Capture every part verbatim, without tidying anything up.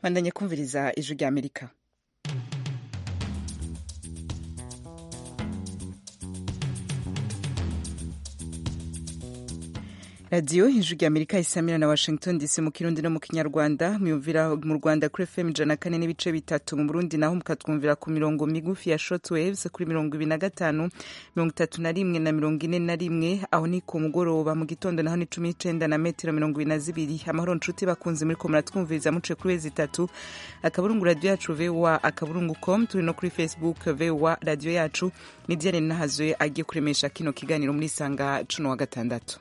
bandanye kumviriza ijwi rya Amerika. Radio ijwi rya Amerika isamira na Washington D C mu Kirundi no mu Kinyarwanda, muyumvira mu Rwanda kuri F M ijana na kane n'ibice bitatu, mu Burundi naho mukatwumvira ku mirongo migufi ya shortwaves kuri mirongo ibiri na gatanu, mirongo itatu na rimwe na mirongo ine na rimwe, aho ni ku mugoroba, mu gitondo naho ni cumi n'icenda na metero mirongo ibiri na zibiri. Amahoro nshuti bakunze muri ko muratwumviriza muce kuri wezi itatu akaburungu radio yacu V O A akaburungu com, turi no kuri Facebook V O A radio yacu. Ni Diane Nahazoye agiye kuremesha kino kiganiro muri sanga cuno wa gatandatu.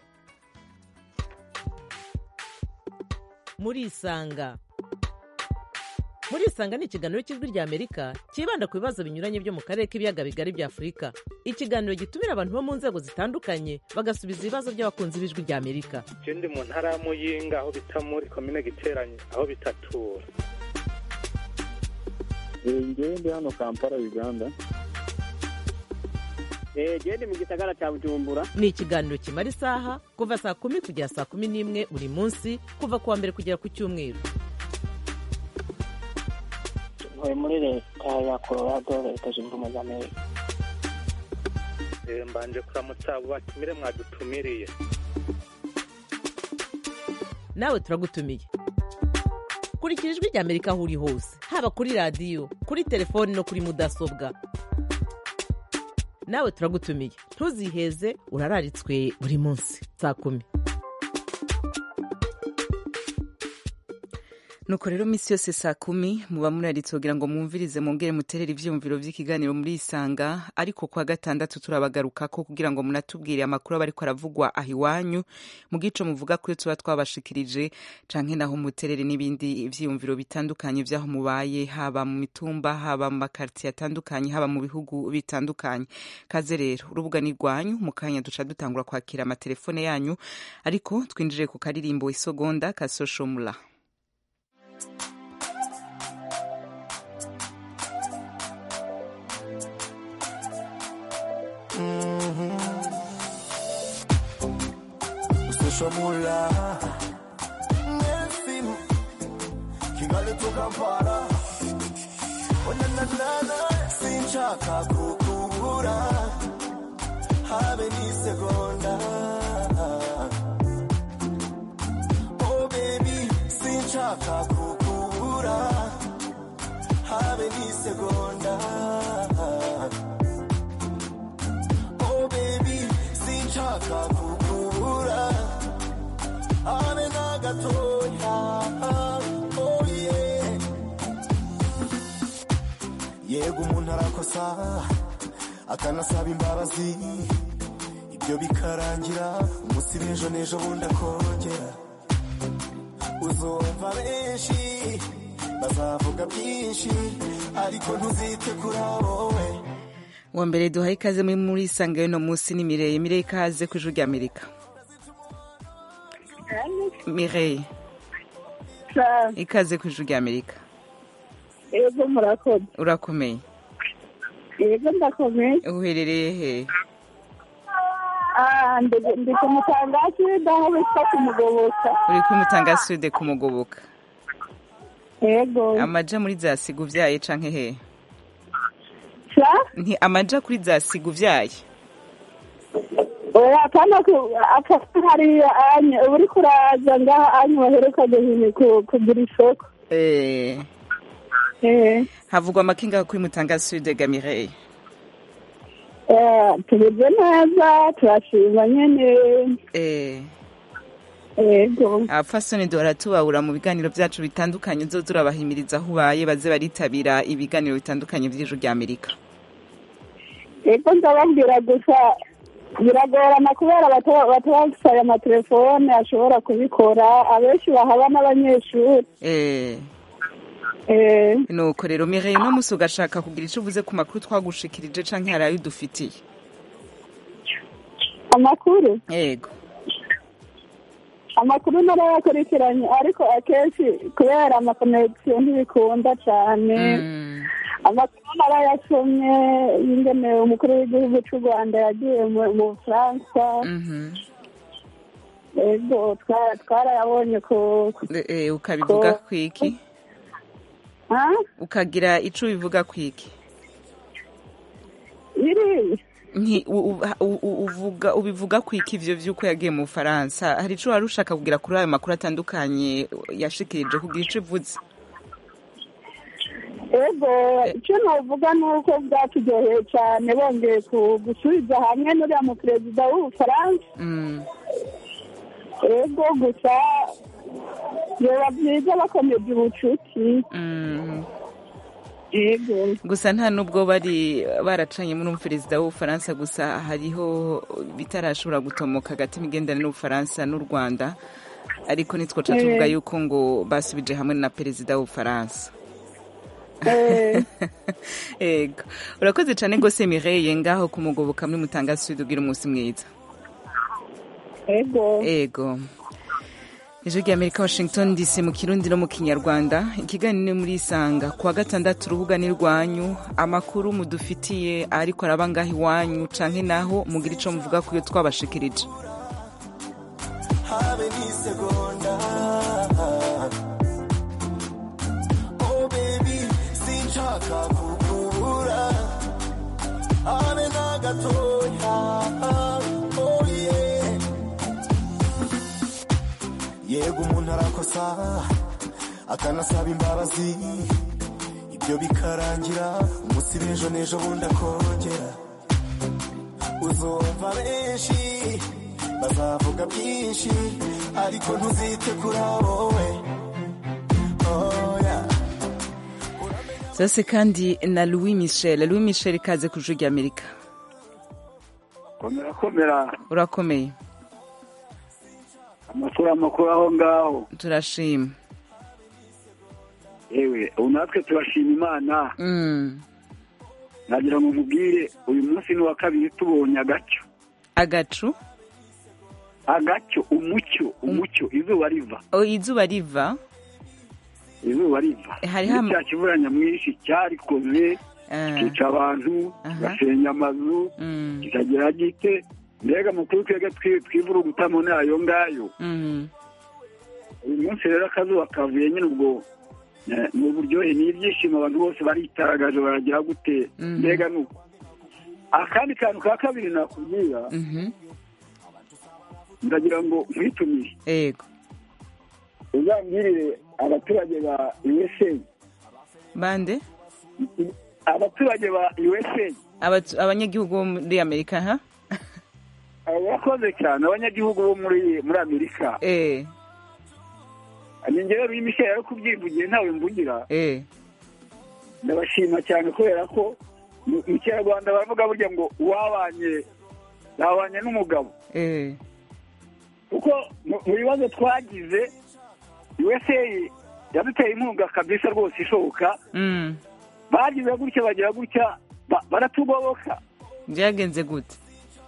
Murisanga Murisanga ni ikiganiro cy'ijwi rya Amerika kibanda ku bibazo binyuranye byo mu karere k'ibiyaga bigari bya Afurika. Ikiganiro gitumira abantu bo mu nzego zitandukanye bagasubiza ibibazo by'abakunzi b'ijwi rya Amerika. Je ndi mu ntara ya Muyinga aho bita muri commune Giteranye aho bitatura. Ngewe ndi hano Kampala Uganda. Eh gende mu gisagara cya Bujumbura. Ni ikiganiro kimara isaha kuva saa kumi kugera saa kumi n'imwe buri munsi kuva kuwa mbere kugera ku cyumweru. Ntuye muri leta ya Colorado, leta zunze ubumwe za Amerika. Eh mbanje kuramutsa abo batumire mwadutumiriye. Nawe turagutumiye. Kurikira ijwi rya Amerika aho uri hose, haba kuri radio, kuri telefone no kuri mudasobwa. Nawe turagutumiye, ntuziheze, urararitswe buri munsi saa kumi. Nuko rero misi yose saa kumi muba muraritse kugira ngo mwumvirize mongere muterere ivyumviro vy'ikiganiro muri Isanga, ariko kwa gatandatu turabagarukako kugira ngo munatubwire amakuru bariko aravugwa aho iwanyu mu gico muvuga kuri tuba twabashikirije, canke naho muterere n'ibindi vyumviro bitandukanye vyaho mubaye, haba mu mitumba, haba mu makartier atandukanye, haba mu bihugu bitandukanye. Kaze rero urubuga ni rwanyu, mu kanya duca dutangura kwakira amatelefone yanyu, ariko twinjire ku karirimbo isogonda ka Social Mula. Mm-hmm. Social Mula Nelson Kigali to Kampala Onanana Sinchaka kukubura Habe ni segonda Oh baby Sinchaka kukubura Habe ni segonda Oh baby Sinchaka kukubura Habe na gatoya Oh yeah Yego umuntu arakosa akanasaba imbabazi, ibyo bikarangira umunsi b'ejo n'ejo bundi akongera. Uzumva benshi bazavuga byinshi ariko ntuzite kuri wowe. Wa mbere duhaye ikaze muri muri Isanga y'uno munsi ni Mireille. Mireille, ikaze ku ijwi rya Amerika. Mireille, ikaze ku ijwi rya Amerika. Ego murakoze. Urakomeye? Ego ndakomeye. Uherereye he? Ah, ndi ndi ku Mutanga Sud aho bita ku Mugoboka. Uri ku Mutanga Sud ku Mugoboka? Ego. Amaja muri za sigu vyaye canke he? Sa? Nti amaja kuri za sigu vyaye? Oya kana ku akari anye uri kuraza ngaha anye baheruka guhini ku kugira isoko. Eh. Eh. Havugwa amakinga kuri Mutanga Sud ga Mireille. Eh, tubije neza, turashima nyene. Eh. Ego. Afasoni dora tubawura mu biganiro byacu bitandukanye zo turabahimiriza aho ubaye baze baritabira ibiganiro bitandukanye by'ijuru rya Amerika. Ego ndababwira gusa biragorana kubera batwafaya amatelefone ashobora kubikora, abenshi bahaba n'abanyeshuri. Eh. Eh. Nuko rero Mireille no musi ugashaka kugira icyo uvuze ku makuru twagushikirije canke hari ayo dufitiye? Amakuru? Yego. Amakuru narayakurikiranye ariko akenshi kubera amakonegisiyo ntibikunda cyane. Mm. Amakuru narayasomye y'ingene umukuru w'igihugu cy'u Rwanda yagiye mu Bufaransa. Mhm. Ego twarayabonye ko eh ukabivuga kwiki? ukagira ico bivuga kwiki biri nti uvuga ubivuga kwiki ivyo vyuko yagiye mu Faransa hari ico wari ushaka kugira kuri ayo makuru atandukanye yashikirije kugira ico ivuze ego icyo navuga ni uko bwaturyoheye cyane bongeye gusubiza hamwe n'uriya mu perezida w'ubufaransa ego gusa biba byiza bakomeje ubucuti gusa nta nubwo bari baracanye muri perezida w'ubufaransa gusa hariho bitarashobora gutomoka hagati imigenderanire n'ubufaransa n'u Rwanda ariko nitwoca tuvuga yuko ngo basubije hamwe na perezida w'ubufaransa ego urakoze cyane rwose Mireille ngaho kumugoboka muri Mutanga Sud ugira umunsi mwiza ego ego Ijwi ry'Amerika Washington D C mu Kirundi no mu Kinyarwanda ikiganiro muri Isanga kuwa gatandatu urubuga ni rwanyu amakuru mudufitiye ariko araba ngaho iwanyu canke naho mugira ico muvuga kuyo twabashikirije habe ni segonda oh baby sinchaka kukubura habe na gatoya oh yeah yego umuntu arakosa akanasaba imbabazi ibyo bikarangira umunsi b'ejo n'ejo bundi akongera uzumva benshi bazavuga byinshi ariko ntuzite kuri wowe oh yeah zose kandi na Louis Michel Louis Michel ikaze ku Ijwi ry'Amerika komera komera urakomeye amakuru amakuru aho ngaho turashima yewe ubu natwe turashima Imana mm. nagira ngo mubwire uyu munsi ni wa kabiri tubonye agacyo agacu agacyo umucyo umucyo izuba riva o izuba riva izuba riva hari hamwe cya kivura nyamwinshi cyarikoze kica abantu gasenya amazu kikagira gite mbega mukuru twega twivura gutamo nayo ngayo uyu munsi rero akazuba kavuye nyine ubwo mu buryohe n'ibyishimo abantu bose baritaragaje baragira gute mbega nuko akandi kantu ka kabiri nakubwira ndagira ngo nkwitumire yego uzambwirire abaturage ba U S A bande abaturage ba U S A abanyagihugu bo muri Amerika ha abakoze cyane abanyagihugu bo muri muri Amerika eh Ningero bimisha yari kubyivugiye ntawe mvugira eh ndabashima cyane kubera ko mu Kinyarwanda baravuga burya ngo wabanye yabanye n'umugabo eh kuko mu bibazo twagize U S A yaduteye inkunga kabisa rwose ishoboka mm bagize gutya bagira gutya baratugoboka byagenze gute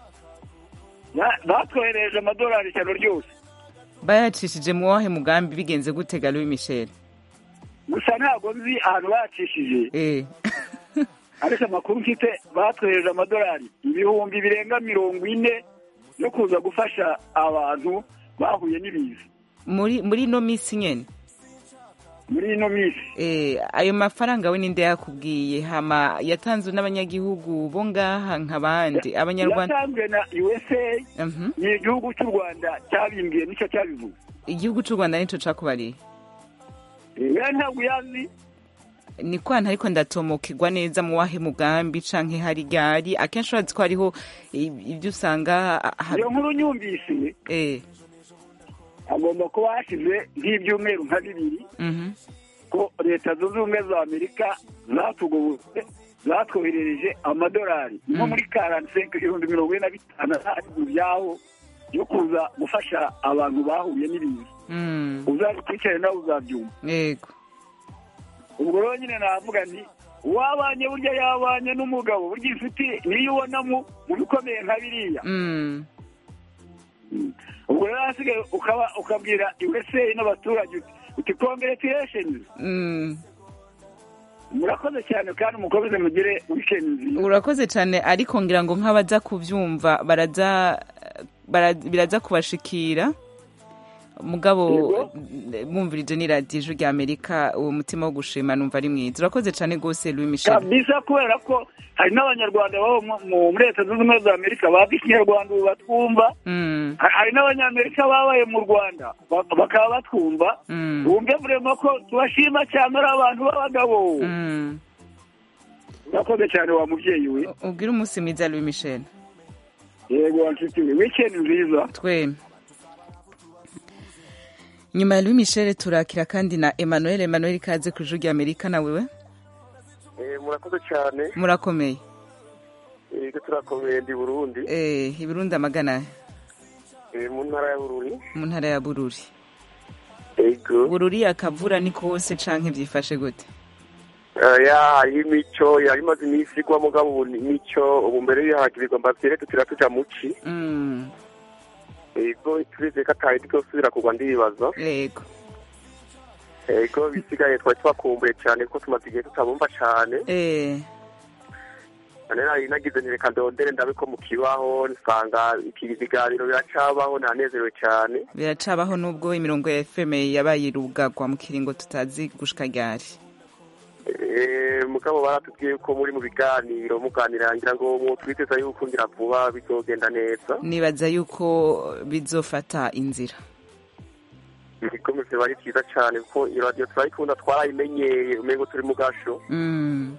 batwohereje amadolari cyane ryose bayacishije mu wahe mugambi bigenze gute Louis Michel gusa ntabwo nzi ahantu bacishije eh ariko amakuru mfite batwohereje amadolari ibihumbi birenga mirongo ine no kuza gufasha abantu bahuye n'ibiza muri muri no misi nyene muri ino misi eh ayo mafaranga we ninde yakubwiye hama yatanzwe n'abanyagihugu bo ngaha nk'abandi abanyarwanda yatanzwe na U S A mhm ni igihugu cy'u Rwanda cyabimbwiye nicyo cyabivuze igihugu cy'u Rwanda nico cakubariye eh ntabwo yazi ni kwana ariko ndatomokegwa neza mu wahe mugambi canke hari gari akenshi urazi ko hariho ibyo usanga iyo nkuru nyumvise eh agomba kuba hashize nk'ibyumweru nka bibiri ko leta zunze ubumwe za Amerika zatugobotse zatwoherereje amadolari nko muri karanse ibihumbi mirongo ine na bitanu mu byaho yo kuza gufasha abantu bahuye n'ibiza uzabikurikirane nawe uzabyumva yego ubwo rero nyine navuga nti wabanye burya yabanye n'umugabo burya inshuti niyo ubona mu bikomeye nka biriya ubwo rero hasigaye ukaba ukabwira U S A n'abaturage uti congratulations murakoze cyane kandi mukomeze mugire weekend nziza urakoze cyane ariko ngira ngo nk'abaza kubyumva baraza biraza kubashikira mugabo mwumvirije ni radiyo ijwi rya amerika uwo mutima wo gushima numva ari mwiza urakoze cyane rwose Louis Michel kabisa kubera ko hari n'abanyarwanda baba muri leta zunze ubumwe za amerika bazi ikinyarwanda ubu batwumva hari n'abanyamerika babaye mu rwanda bakaba batwumva wumve vrema ko tubashima cyane ari abantu b'abagabo urakoze cyane wa mubyeyi we ubwire umunsi mwiza Louis Michel yego wanshuti we weekend nziza tweme nyuma ya Louis Michel turakira kandi na Emmanuel Emmanuel ikaze ku ijwi rya amerika nawe we murakoze cyane murakomeye yego turakomeye ndi Burundi eh i Burundi amagana eh mu ntara ya Bururi mu ntara ya Bururi yego Bururi akavura ni kose canke byifashe gute ya imico yari maze imisi kwa mugabo imico ubu mbere yahagirirwa mbavyere tutira tuja muci mm yego turize kataye tukosubira kugwa ndibaza yego yego bisigaye twari twakumbuye cyane ko tumaze igihe tutabumva cyane eh ane nari nagize ntireka ndondere ndabe ko mu kibaho nsanga iki biganiro biracabaho nanezerewe cyane biracabaho nubwo imirongo ya F M yabaye irugagwa mu kiringo tutazi gushika ryari eh mugabo baratubwiye ko muri mu biganiro muganira ngira ngo mu twiteza yuko ngira vuba bizogenda neza nibaza yuko bizofata inzira ibikomeze bari cyiza cyane kuko iradiyo turayikunda twarayimenyeye umengo turi mu gasho mm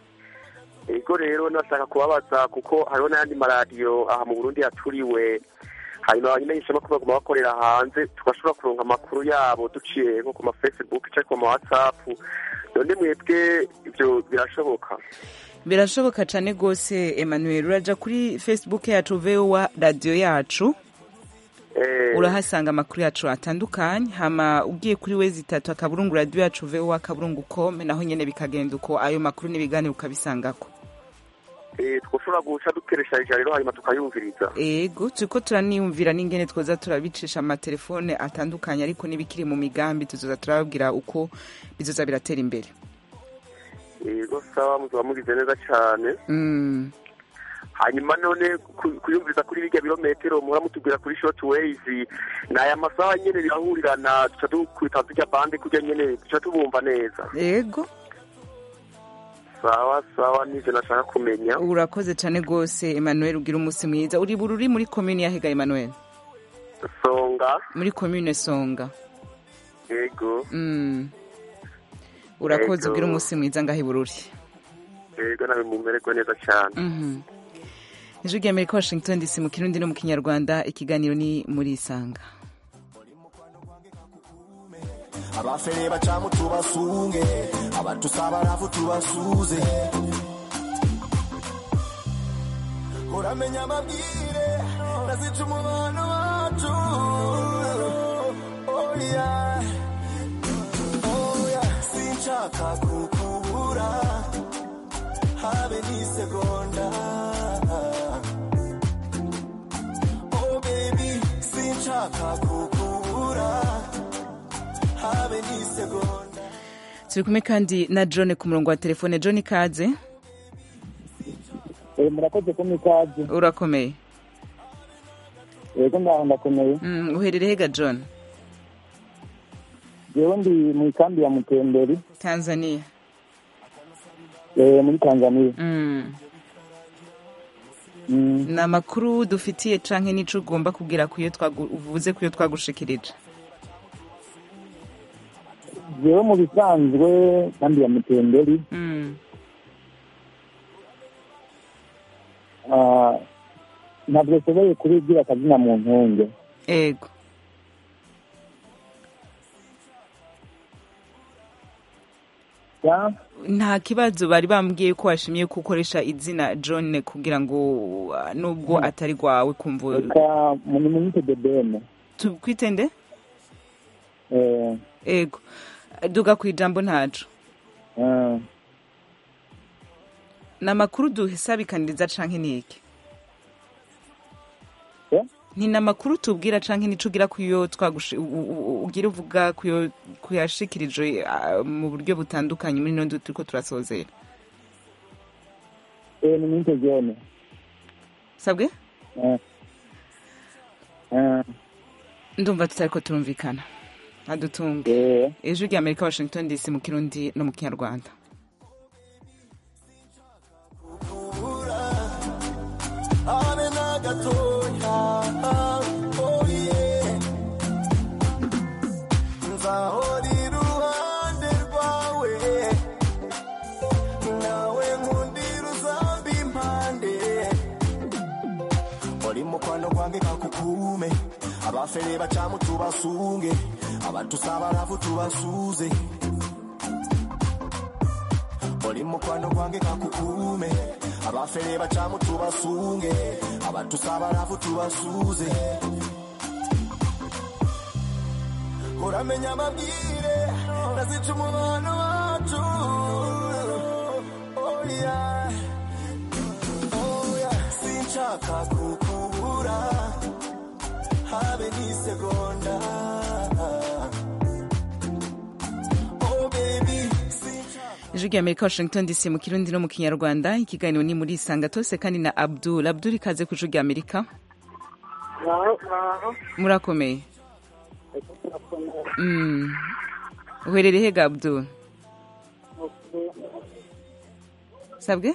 ego rero nashaka kubabaza kuko hariho n'ayandi maradiyo aha mu Burundi yaturiwe hanyuma abamenyesha makuru baguma bakorera hanze tugashobora kuronka amakuru yabo duciye nko ku ma Facebook cyangwa ku ma WhatsApp none mwebwe ibyo birashoboka birashoboka cyane gose Emmanuel uraja kuri Facebook yacu V O A radio yacu eh urahasanga amakuru yacu atandukanye hama ugiye kuri wezi itatu akaburungu radio yacu V O A akaburungu com naho nyene bikagenda uko ayo makuru n'ibiganiro ukabisangako eh twoshobora guca dukeresha ijaro hanyuma tukayumviriza ego tuko turaniyumvira n'ingene twoza turabicisha ama telefone atandukanye ariko nibikiri mu migambi tuzoza turababwira uko bizoza biratera imbere ego sawa muzoba mugize neza cyane mm hanyuma none kuyumviriza kuri bijya birometero muhora mutubwira kuri short waves naya masaha nyene birahurirana tuca dukwita tujya bande kujya nyene tuca tubumva neza ego sawa sawa nije nashaka kumenya urakoze cyane gose Emmanuel ugira umunsi mwiza uri Bururi muri commune ya Hega Emmanuel Songa muri commune Songa ego mm urakoze ugira umunsi mwiza ngahe Bururi ego nawe mumererwa neza cyane mhm Ijwi rya Amerika Washington D C mu Kirundi no mu Kinyarwanda ikiganiro ni muri Isanga abafere bacamu tubasunge abatusaba rafu tubasuze uramenya amabwire nazica umubano wacu oh yeah oh yeah sinshaka kukubura habe n'isegonda oh baby sinshaka kukubura turi kumwe kandi na John ku murongo wa telefone. John ikaze. Eh murakoze ko mikaze. Urakomeye. Yego ndaho ndakomeye. Mm uherereye hega John? Jewe ndi mu kambi ya Mutemberi, Tanzania. Eh muri Tanzania. Mm. Mm. Na makuru dufitiye canke nico ugomba kugira kuyo twaguvuze kuyo twagushikirije. Jewe mu bisanzwe kambi ya Mutemberi. Mm. Ah ntabwo soboye kubigira akazina mu ntunge. Ego. Ya nta kibazo bari bambwiye ko washimiye gukoresha izina John kugira ngo nubwo atari gwawe kumva ka muri munite de bene tukwitende eh ego duga kwijambo ntaco eh na makuru duhisabikaniriza canke niki eh ni na makuru tubwira canke nico ugira kuyo twagushi ugira uvuga kuyo kuyashikirije mu buryo butandukanye muri none turiko turasozera eh ni munite jone sabwe eh eh ndumva tutariko turumvikana adutunge ijwi rya Amerika Washington D C mu kirundi no mu kinyarwanda. Kukume abafere bacamu tubasunge abantu sabarafu tubasuze oli mukwano gwange kakukume abafere bacamu tubasuge abantu sabarafu tubasuze uramenya amabwire nazica umubano wacu oh yeah oh yeah sinshaka kukubura habe ni segonda oh baby ijwi rya Amerika Washington D C mu kirundi no mu kinyarwanda. Ikiganiro ni muri Isanga tose kandi na Abdul Abdul ikaze ku ijwi rya Amerika. Murakomeye. Mm. Uherereye he Abdul? Sabwe?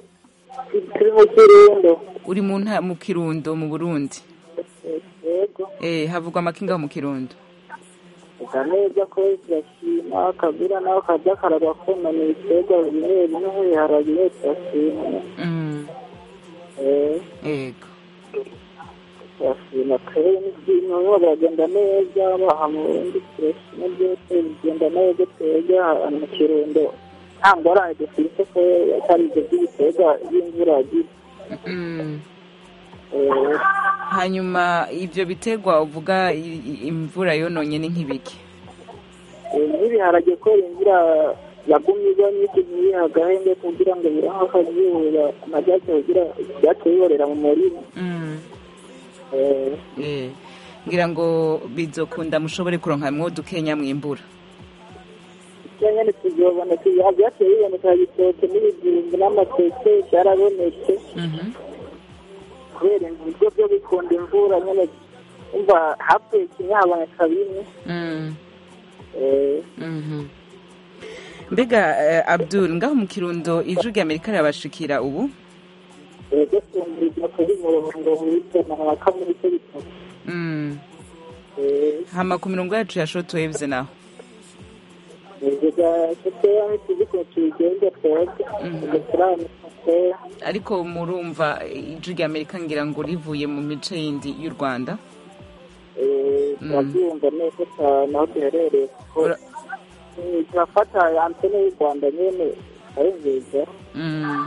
Uri mu nta mu Kirundo mu Burundi. Eh havugwa amakinga mu Kirundo. Ukaneza ko yashima kabira naho kajya karaba kona ni itego bimwe bimwe haragiye cyashima. Mm. Eh ego. Yashima kare ni no bagenda neza bahamundi cyashima byose bigenda neza twega mu Kirundo. Ambora dufite ko atari ibyo byitega y'imvura yagiye. Mm. Hanyuma ibyo bitegwa uvuga imvura yononye ni nk'ibiki? N'ibiharage ko imvura yagumye iganye igiye agahenge kugira ngo biraho akazuba amajyake kugira byateyorera mu murima. Mm. Eh eh ngira ngo bizokunda mushobore kuronka mwo dukenya mwimbura. Cyane ni tuzobona cyateye iboneka gitoke n'ibijumbu n'amateke cyarabonetse. Mhm. Kubera ibyo byo bikunda imvura nyine umva hape kinyaboneka bimwe. Mm. Eh Mhm. Mbega uh, Abdul ngaho mu Kirundo ijwi rya Amerika rabashikira ubu? Ego tumvira kuri murongo w'itema na kamuri cyo bitatu. Mm. Eh hama ku mirongo yacu ya short waves naho. Ega cyane tuziko tugende twese. Mhm. Ariko murumva ijwi rya Amerika ngira ngo rivuye mu mice yindi y'u Rwanda. Eh ndabyumva neza cyane aho duherereye ko turafata antene y'u Rwanda nyene ari nziza. Mm.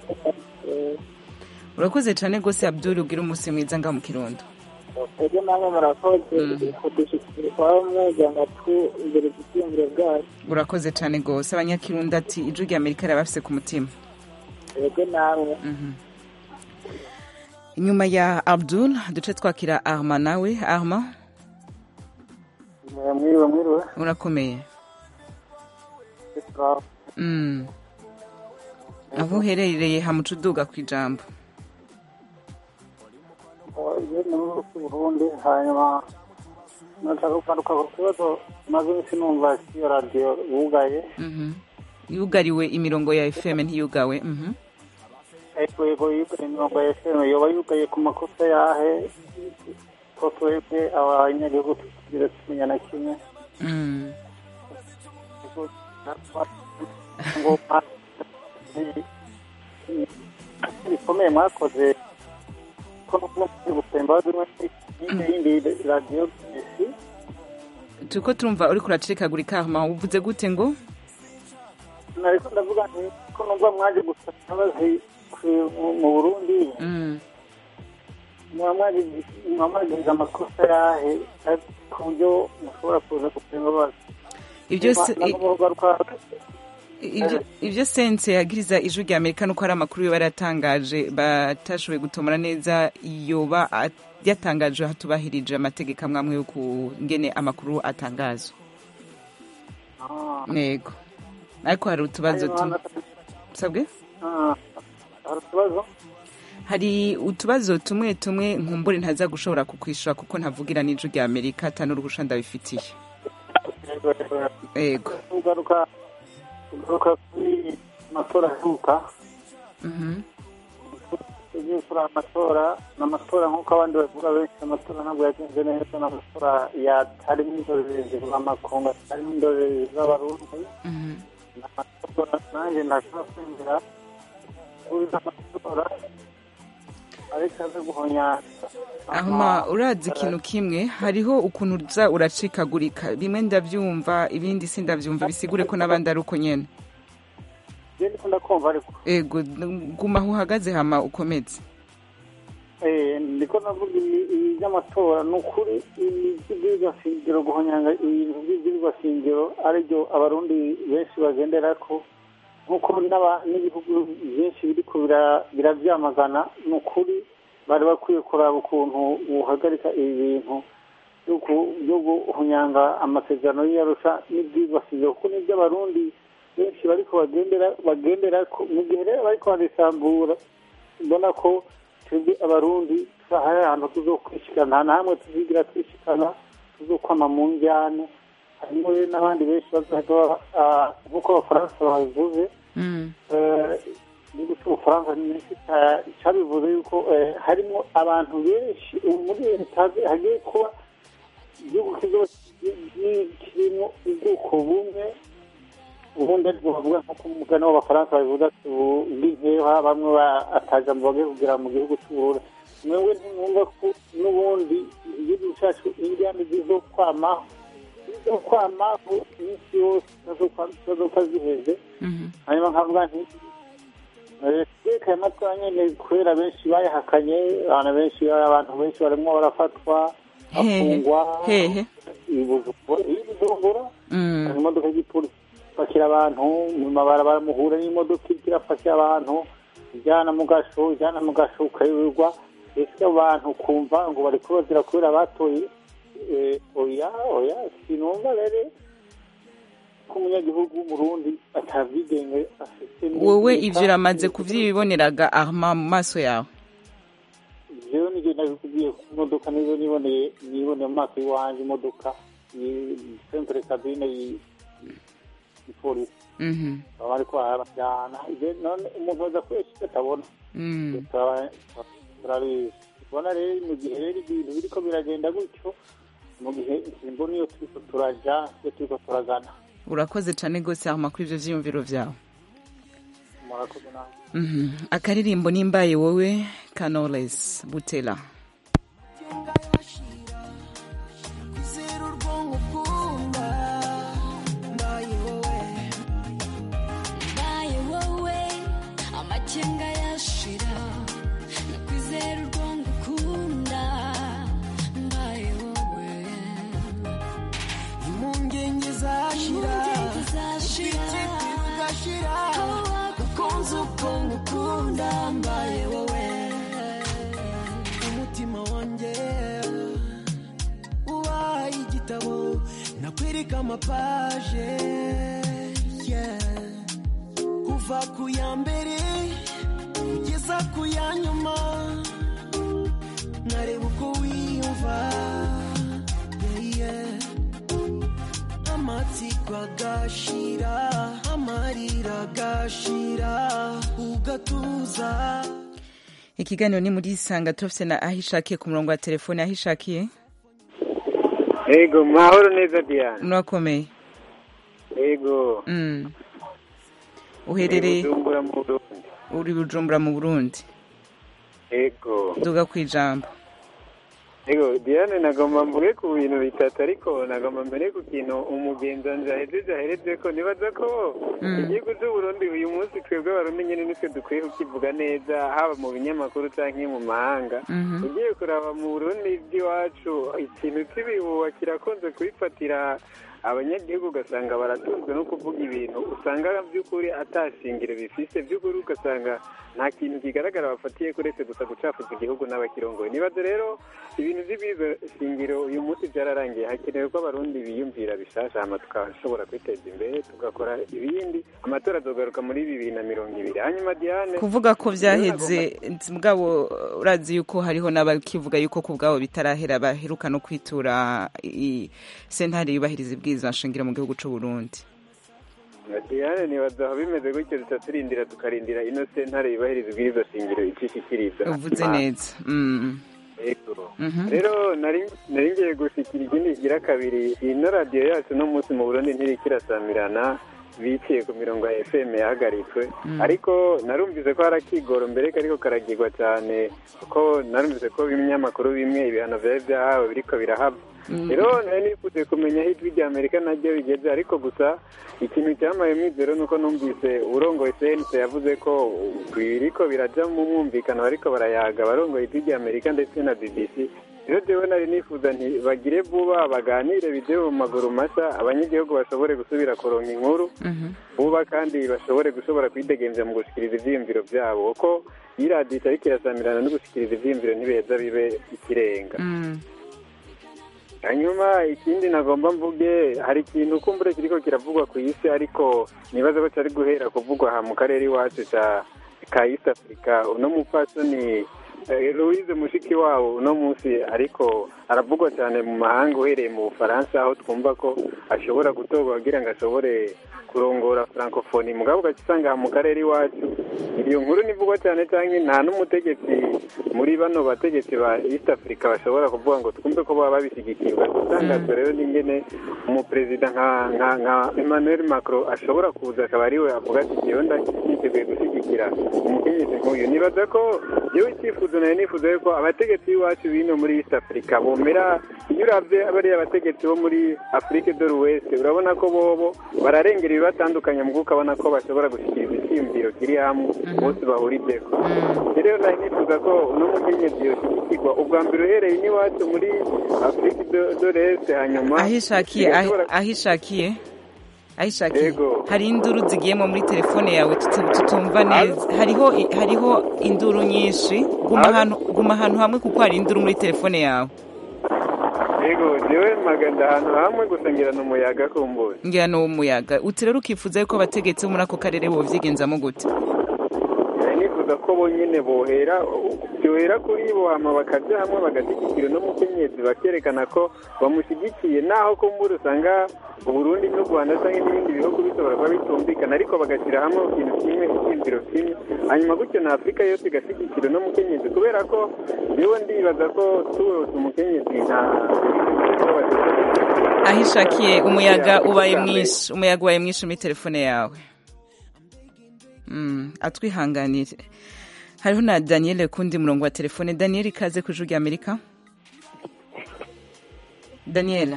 Urakoze cyane gose Abdul ugira umunsi mwiza nga mu Kirundo. Ego namwe murakoze kudushikira kwa mwega tu imbere cy'imvura bwacu. Urakoze cyane gose abanyakirundo ati ijwi rya Amerika rabafise ku mutima. Ego nawe. Mhm. Inyuma ya Abdul duce twakira Arma nawe. Arma mwiriwe mwiriwe urakomeye. Mm. Aho uherereye hamucuduga ku ijambo. Oye no Burundi hanyuma nataka kupanuka ku kibazo maze sinumva iyo radio yugaye. Mhm. Yugariwe imirongo ya F M ntiyugawe. Mhm. Ego ego yugaye imirongo ya F M yoba yugaye ku makosa yahe ko twebwe abanyagihugu tugira tumenya na kimwe. Mm. ngo ikomeye mwakoze ko no gutemba n'indi radio isi tuko turumva uri kuracikagurika Arma uvuze gute ngo nariko ndavuga nti ko numva mwaje gusaba abazi mu Burundi. Mm. mwamaje mwamaje amakosa yahe ku buryo mushobora kuza gutemba abazi ibyo Ibyo ibyo sense yagiriza ijwi rya Amerika nuko ari amakuru yo baratangaje batashoboye gutomora neza yoba yatangaje hatubahirije amategeko amwe yo kungene amakuru atangazwa. Nego. Ariko hari utubazo tu. Sabwe? Ah. Hari utubazo? hari utubazo tumwe tumwe nkumbure ntaza gushobora kukwishura kuko ntavugira n'ijwi rya Amerika atanu uruhusha ndabifitiye. Ego. Ugaruka ugaruka kuri amatora aheruka. Mhm. Tugiye kuri amatora n'amatora nk'uko abandi bavuga benshi amatora ntabwo yagenze neza n'amatora yatarimo indorerezi z'amakungu atarimo indorerezi z'abarundi. Mhm. N'amatora nanjye ndashaka kwinjira kuri amatora ariko aze guhonya. Ahuma urazi ikintu kimwe hariho ukuntu uza uracikagurika bimwe ndavyumva ibindi sindavyumva bisigure ko nabandi ari uko nyene. Je ndikunda kumva ariko. Ego guma aho uhagaze hama ukomeze. Eh ndiko navuga iby'amatora n'ukuri ibyo shingiro guhonyanga ibintu by'ibyo shingiro aribyo abarundi benshi bagenderako nkuko n'ibihugu byinshi biriko biravyamagana n'ukuri bari bakwiye kuraba ukuntu uhagarika ibintu byo guhonyanga amasezerano y'Arusha n'ibyigwa shingiro kuko n'ibyo abarundi benshi bariko bagendera bagendera mu gihe rero bariko barisambura mbona ko twebwe abarundi hari ahantu tuzokwishikana nta hamwe tuzigira twishikana tuzokwama mu njyane harimo rero n'abandi benshi bazaga nk'uko abafaransa babivuze igihugu cy'ubufaransa cyabivuze yuko harimo abantu benshi muri leta hagiye kuba igihugu kirimo ubwoko bumwe ubundi ariko bavuga nk'uko umugani w'abafaransa babivuga ati ubw'inkeha bamwe batajambo bagiye kugira mu gihugu cy'ubururu mwewe ntimwumva ko n'ubundi igihugu cyacu injyana zizokwamaho zizokwamaho iminsi yose zizopfa ziheze hanyuma nkavuga nti reka aya matora nyene kubera benshi bayahakanye abantu benshi abantu benshi barimo barafatwa bafungwa ibujumbura imodoka y'igipolisi pakira abantu mu mabarabara muhura n'imodoka irafasha abantu ijyana mu gasho ijyana mu gasho ukayoberwa ese abantu kumva ngo bari kubazira kubera batoye oya oya sinumva rero ko umunyagihugu w'umurundi atabyigenge afite. Wowe ivyo uramaze kuvyiboneraga ahma mu maso yawe? Jewe nije nabikubwiye ku modoka nizo niboneye nibone mu maso iwanje imodoka ni sempre cabine ipolisi. Mhm. Abari ko arabajana none umuntu aza kweshika tabona. Mhm. Turabi bona rero mu gihe rero ibintu biriko biragenda gutyo mu gihe imboni yo turiko turaja yo turiko turagana. Urakoze cyane gose ahma kuri ivyo vyiyumviro vyawe. Murakoze nawe. Mhm. Akaririmbo nimbaye wowe Knowless Butera. Ukunda mbaye wowe umutima wanjye ubaye igitabo nakwereka amapaje yeah. Kuva ku ya mbere kugeza ku ya nyuma nareba uko wiyumva yeah, yeah. Amatsiko agashira amarira agashira ugatuza. Ikiganiro ni muri Sanga turafise na Ahishakiye ku murongo wa telefone. Ahishakiye Ego mahoro neza Diana. Murakomeye? Ego. Mm. Uherereye Bujumbura mu Burundi. Uri Bujumbura mu Burundi. Ego. Duga kwijambo. Ego Diane nagomba mvuge ku bintu bitatu ariko nagomba mbere ku kintu umugenza nzahejeje ahereze ko nibaza ko igihugu cy'u Burundi uyu munsi twebwe abarundi nyene nitwe dukwiye kukivuga neza haba mu binyamakuru canke mu mahanga. Ugiye kuraba mu Burundi bw'iwacu ikintu cy'ibihuha kirakunze kubifatira abanyagihugu ugasanga baratunzwe no kuvuga ibintu usanga by'ukuri atashingiro bifise by'ukuri ugasanga nta kintu kigaragara bafatiye kuretse gusa gucafuza igihugu n'abakirongoye. Nibaza rero ibintu by'ibizo shingiro uyu munsi byararangiye, hakenewe ko abarundi biyumvira bishasha hama tukashobora kwiteza imbere tugakora ibindi, amatora azogaruka muri bibiri na mirongo ibiri. Hanyuma Diane, kuvuga ko vyaheze mugabo urazi yuko hariho n'abakivuga yuko ku bwabo bitarahera baheruka no kwitura sentare yubahiriza ibwirizwa nshingiro mu gihugu c'u Burundi. Diane, nibaza aho bimeze gutyo tutaturindira tukarindira ino sentare yubahiriza ibwirizwa shingiro icishikiriza. Uvuze neza. Mm. Rero nari ngiye gushikira ikindi kigira kabiri, ino radiyo yacu no munsi mu Burundi ntirikirasamirana biciye ku mirongo ya F M yahagaritswe, ariko narumvise ko harakigoro mbere ariko karagirwa cyane kuko narumvise ko ibinyamakuru bimwe ibihano vyari vyahawe biriko birahaba. Rero nari nifuze kumenya aho ijwi rya Amerika naryo bigeze, ariko gusa ikintu cyamaye mwizero nuko numvise urongoye C N C yavuze ko biriko biraja mu mwumvikano bariko barayaga barongoye ijwi rya Amerika ndetse na B B C. Rero jewe nari nifuza nti bagire vuba baganire video mu maguru mashya, abanyagihugu bashobore gusubira kuronka inkuru vuba kandi bashobore gushobora kwidegemvya mu gushikiriza ivyiyumviro vyabo, uko iradiyo ariko irasamirana no gushikiriza ivyiyumviro ntibeza bibe ikirenga. Hanyuma ikindi nagomba mvuge, hari ikintu kumbure kiriko kiravugwa ku isi ariko nibaza ko cyari guhera kuvugwa aha mu karere iwacu ka East Africa. Uno mupfasoni Louise Mushikiwabo uno munsi ariko aravugwa cyane mu mahanga, uhereye mu Bufaransa aho twumva ko ashobora gutorwa kugira ngo ashobore kurongora francophonie. Mugabo ukakisanga mu karere iwacu iyo nkuru nivugwa cyane cyane nta n'umutegetsi muri bano bategetsi ba East Africa bashobora kuvuga ngo twumve ko baba babishyigikiye. Ugasanga rero n'ingene umuperezida nka nka nka Emmanuel Macron ashobora kuza akaba ariwe avuga ati jewe nditeguye gushyigikira umukenyezi nk'uyu. Nibaza ko jewe icyifuzo nayo nifuza yuko abategetsi b'iwacu bino muri East Africa bomera, iyo uravye abariya abategetsi bo muri Afrique de l'Ouest urabona ko bobo bararengera ibibatandukanye mu ukabona ko bashobora gushyikiriza icyiyumviro kiri hamwe bose bahurijeko. Rero nayo nifuza ko uno mukenyezi yoshigikirwa ubwa mbere uhereye n'iwacu muri Afrique de l'Est, hanyuma ahishakiye ahishakiye ahishakiye hari induru zigiyemo muri telefone yawe tutumva neza. Hariho hariho induru nyinshi, guma ahantu guma ahantu hamwe kuko hari induru muri telefone yawe. Yego, jewe maganda ahantu hamwe gusangira n'umuyaga kumbura. Ngira no umuyaga. Uti rero ukifuza ko abategetsi muri ako karere bo vyigenzamo gute? Nifuza ko bonyene bohera byohera kuri bo hama bakaja hamwe bagashyigikira no mukenyezi bakerekana ko bamushyigikiye, naho kumbura usanga Burundi n'u Rwanda cyangwa n'ibindi bihugu bishobora kuba bitumvikana, ariko bagashyira hamwe ikintu kimwe icyumviro kimwe, hanyuma gutyo na Afurika yose igashyigikira no mukenyezi, kubera ko jewe ndibaza ko tuwose umukenyezi nta ahishakiye umuyaga ubaye mwinshi umuyaga ubaye mwinshi muri telefone yawe. Mm, atwihanganire. Hariho na Daniel kundi murongo wa telefone. Daniel, ikaze ku Ijwi Amerika. Daniel.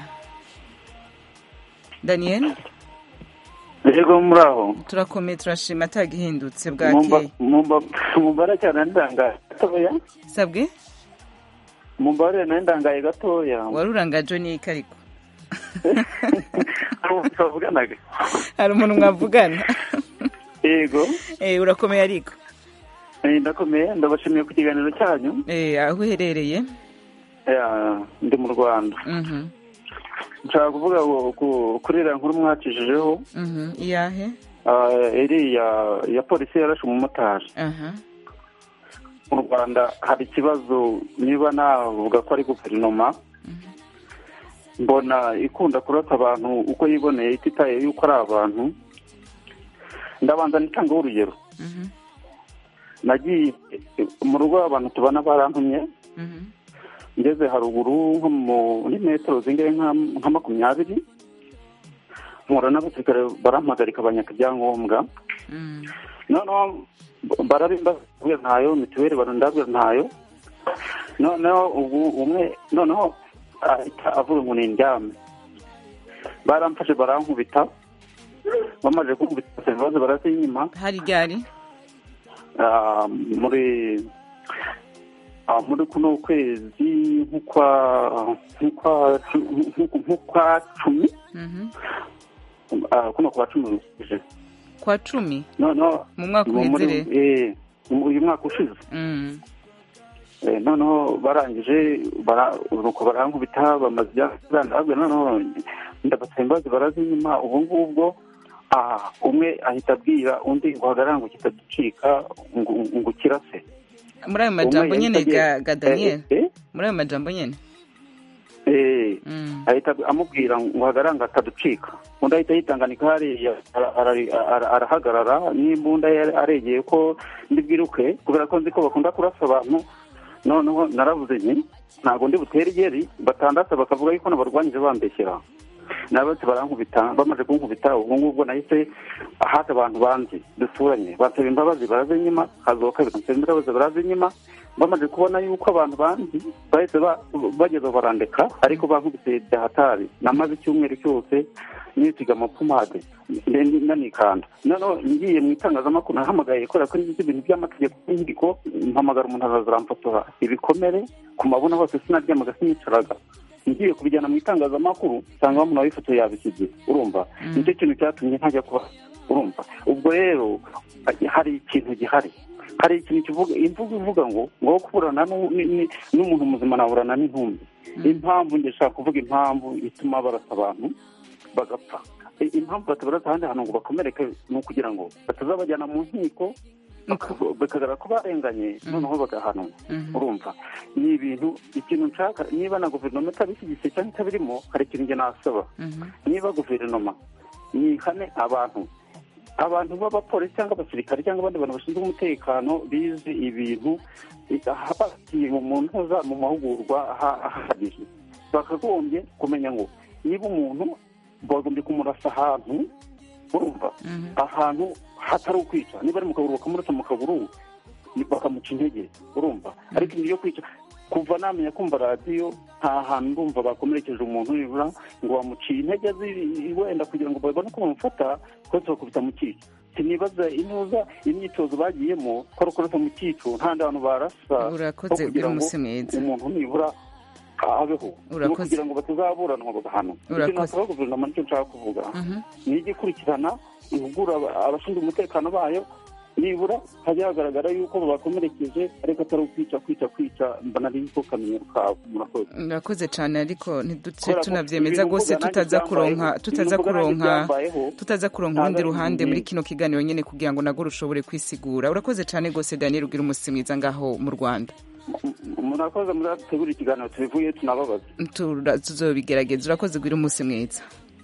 Daniel? Yego muraho. Turakomeye turashima atagihindutse bwake. Mumba mumbara cyane ndangaye gatoya. Sabwe? Mumbare nandangaye gatoya. Warurangaje ni ikariko. Twavuganaga. Hari umuntu mwavugana. Yego. Eh, urakomeye ariko. Eh, ndakomeye, ndabashimiye ku kiganiro cyanyu. Eh, aho uherereye? Ya, ndi mu Rwanda. Mhm. Nshaka kuvuga kurira nkuru mwacijejeho. Mhm. Iyahe? Ah, eri ya ya polisi yarashe umumotari. Aha. Mu Rwanda hari ikibazo niba navuga ko ari guverinoma. Mbona ikunda kurata abantu uko yiboneye ititaye yuko ari abantu. Ndabanza nitanga urugero. Mhm. Nagiye mu rugo abantu tubana barantumye. Mhm. Ngeze haruguru nko muri metero zingahe nka makumyabiri. Mpura n'abasirikare barampagarika abanyaka ibyangombwa. Mhm. Noneho barabimba kubera ntayo mituweli barandabira ntayo. Noneho ubu umwe noneho avuga ngo ni indyame. Baramfashe barankubita. Bamaze kunkubita ibibazo barasinyima. Hari gari? Ah, muri muri kuno kwezi nk'ukwa nk'ukwa nk'ukwa cumi kuno kwa cumi kwa cumi no no mu mwaka uheze eh uyu mwaka ushize eh noneho barangije baruko barankubita bamaze ndabwe noneho ndabatsembaze barazinyuma ubu ngubwo ah umwe ahita abwira undi ngo hagaranga kitagicika ngo kirase muri ayo majambo nyene ga Daniel muri ayo majambo nyene eh ahita amubwira ngo hagaranga ataducika undi ahita yitanganika hariya arahagarara n'imbunda aregeye ko ndibwiruke kubera ko nzi ko bakunda kurasa abantu noneho naravuze nti ntago ndi butere igeri batandatu bakavuga yuko nabarwanyije bambeshyera nabati barankubita bamaze kunkubita ubu ngubwo nahise ahata abantu banzi dusuranye basaba imbabazi baraze nyuma hazoka bikansaba imbabazi baraze nyuma bamaze kubona yuko abantu banzi bahise bageze barandeka ariko bankubise byahatari namaze icyumweru cyose nisiga amapumade nanikanda noneho ngiye mu itangazamakuru nahamagaye kubera ko nzi ibintu by'amategeko y'indiko mpamagara umuntu azaramfotora ibikomere ku mabona hose sinaryamaga sinicaraga ngiye kubijyana mu itangazamakuru usanga umuntu wabifotoye yabisize urumva nicyo kintu cyatumye ntajya kuba urumva ubwo rero hari ikintu gihari hari ikintu kivuga imvugo ivuga ngo ngo kuburana n'umuntu muzima naburana n'intumbi impamvu ndashaka kuvuga impamvu ituma barasa abantu bagapfa impamvu batabarasa ahandi hantu ngo bakomereke ni ukugira ngo batazabajyana mu nkiko bakagaragara ko barenganye noneho bagahanwa urumva ni ibintu ikintu nshaka niba na guverinoma itabishyigikiye cyangwa itabirimo hari ikintu njye nasaba niba guverinoma nihane abantu abantu b'abapolisi cyangwa abasirikare cyangwa abandi bantu bashinzwe umutekano bize ibintu bafitiye mu ntuza mu mahugurwa ahagije bakagombye kumenya ngo niba umuntu bagombye kumurasa ahantu urumva ahantu hatari ukwica niba ari mu kaguru bakamurasa mu kaguru bakamuca intege urumva ariko ibyo kwica kuva namenya kumva radiyo nta hantu ndumva bakomerekeje umuntu nibura ngo bamuciye intege wenda kugira ngo babone ko bamufata twese bakubita mu cyico sinibaza inuza imyitozo bagiyemo ko rukoresa mu cyico ntandi abantu barasa urakoze ugira umunsi mwiza umuntu nibura abeho kugira ngo batazaburanwa bagahana icyo nasaba guverinoma nicyo nshaka kuvuga ni igikurikirana ihugura abashinzwe umutekano bayo nibura hajya hagaragara yuko babakomerekeje ariko atari ukwica kwica kwica mbona ari ko kamenyero kabo murakoze murakoze cyane ariko ntiduce tunavyemeza rwose tutaza kuronka tutaza kuronka tutaza kuronka urundi ruhande muri kino kiganiro nyene kugira ngo nago rushobore kwisigura urakoze cyane rwose Daniel ugira umunsi mwiza ngaho mu Rwanda murakoze muzategura ikiganiro tubivuye tunababaza tuzobigerageza urakoze ugira umunsi mwiza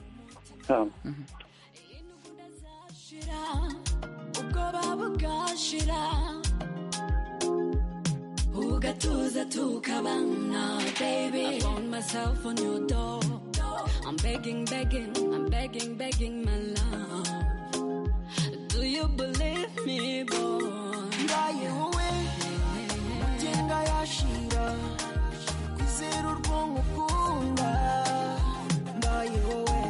ugatuza tukabana baby I found myself on your door I'm begging begging I'm begging begging my love do you believe me boy ndaye wowe magenga yashira kwizera urwonko ukunda ndaye wowe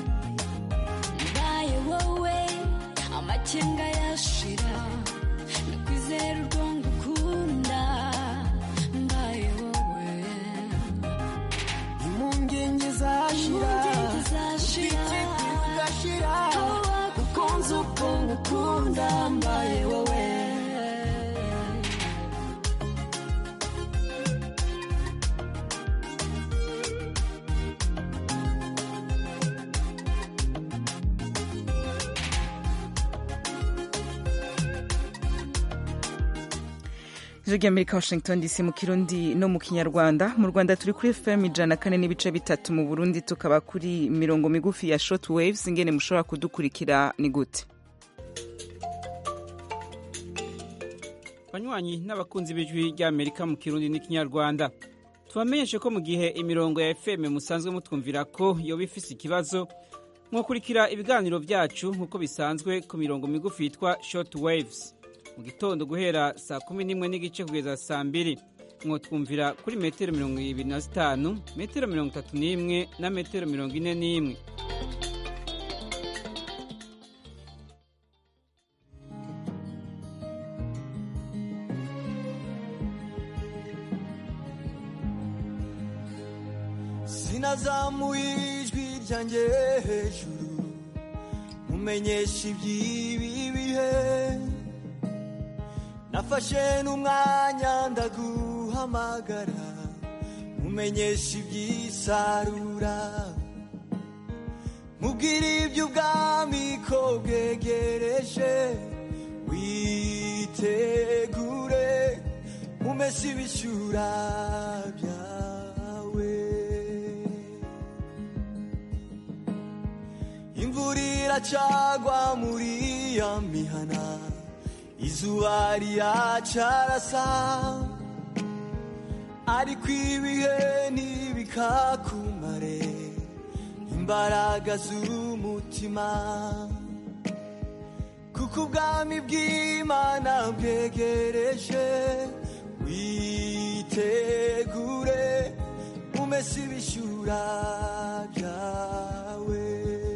ndaye wowe amakenga yashira kwizera urwonko ukunda ndaye wowe impungenge zashira zashira ugashira ukunze ubwonko ukunda ndaye wowe Ijwi Amerika Washington D C mu Kirundi no mu Kinyarwanda mu Rwanda turi kuri F M ijana kane n'ibice bitatu mu Burundi tukaba kuri mirongo migufi ya short waves ingene mushobora kudukurikira ni gute banywanyi n'abakunzi b'ijwi rya Amerika mu Kirundi n'Ikinyarwanda tubamenyeshe ko mu gihe imirongo ya F M musanzwe mutwumvira ko yo bifise ikibazo mwokurikira ibiganiro byacu nkuko bisanzwe ku mirongo migufi yitwa short waves mu gitondo guhera saa kumi n'imwe n'igice kugeza saa mbiri mwotwumvira kuri metero mirongo ibiri na zitanu metero mirongo itatu n'imwe na metero mirongo ine n'imwe nazamuye ijwi ryanjye hejuru mumenyesha iby'ibi bihe nafashe n'umwanya ndaguhamagara mumenyesha iby'isarura mubwira iby'ubwami ko bwegereje witegure umese ibishyura byawe imvura iracagwa muri ya mihana izuba riracarasa ariko ibihe ntibikakumare imbaraga z'umutima kuko ubwami bw'Imana bwegereje witegure umese ibishyura byawe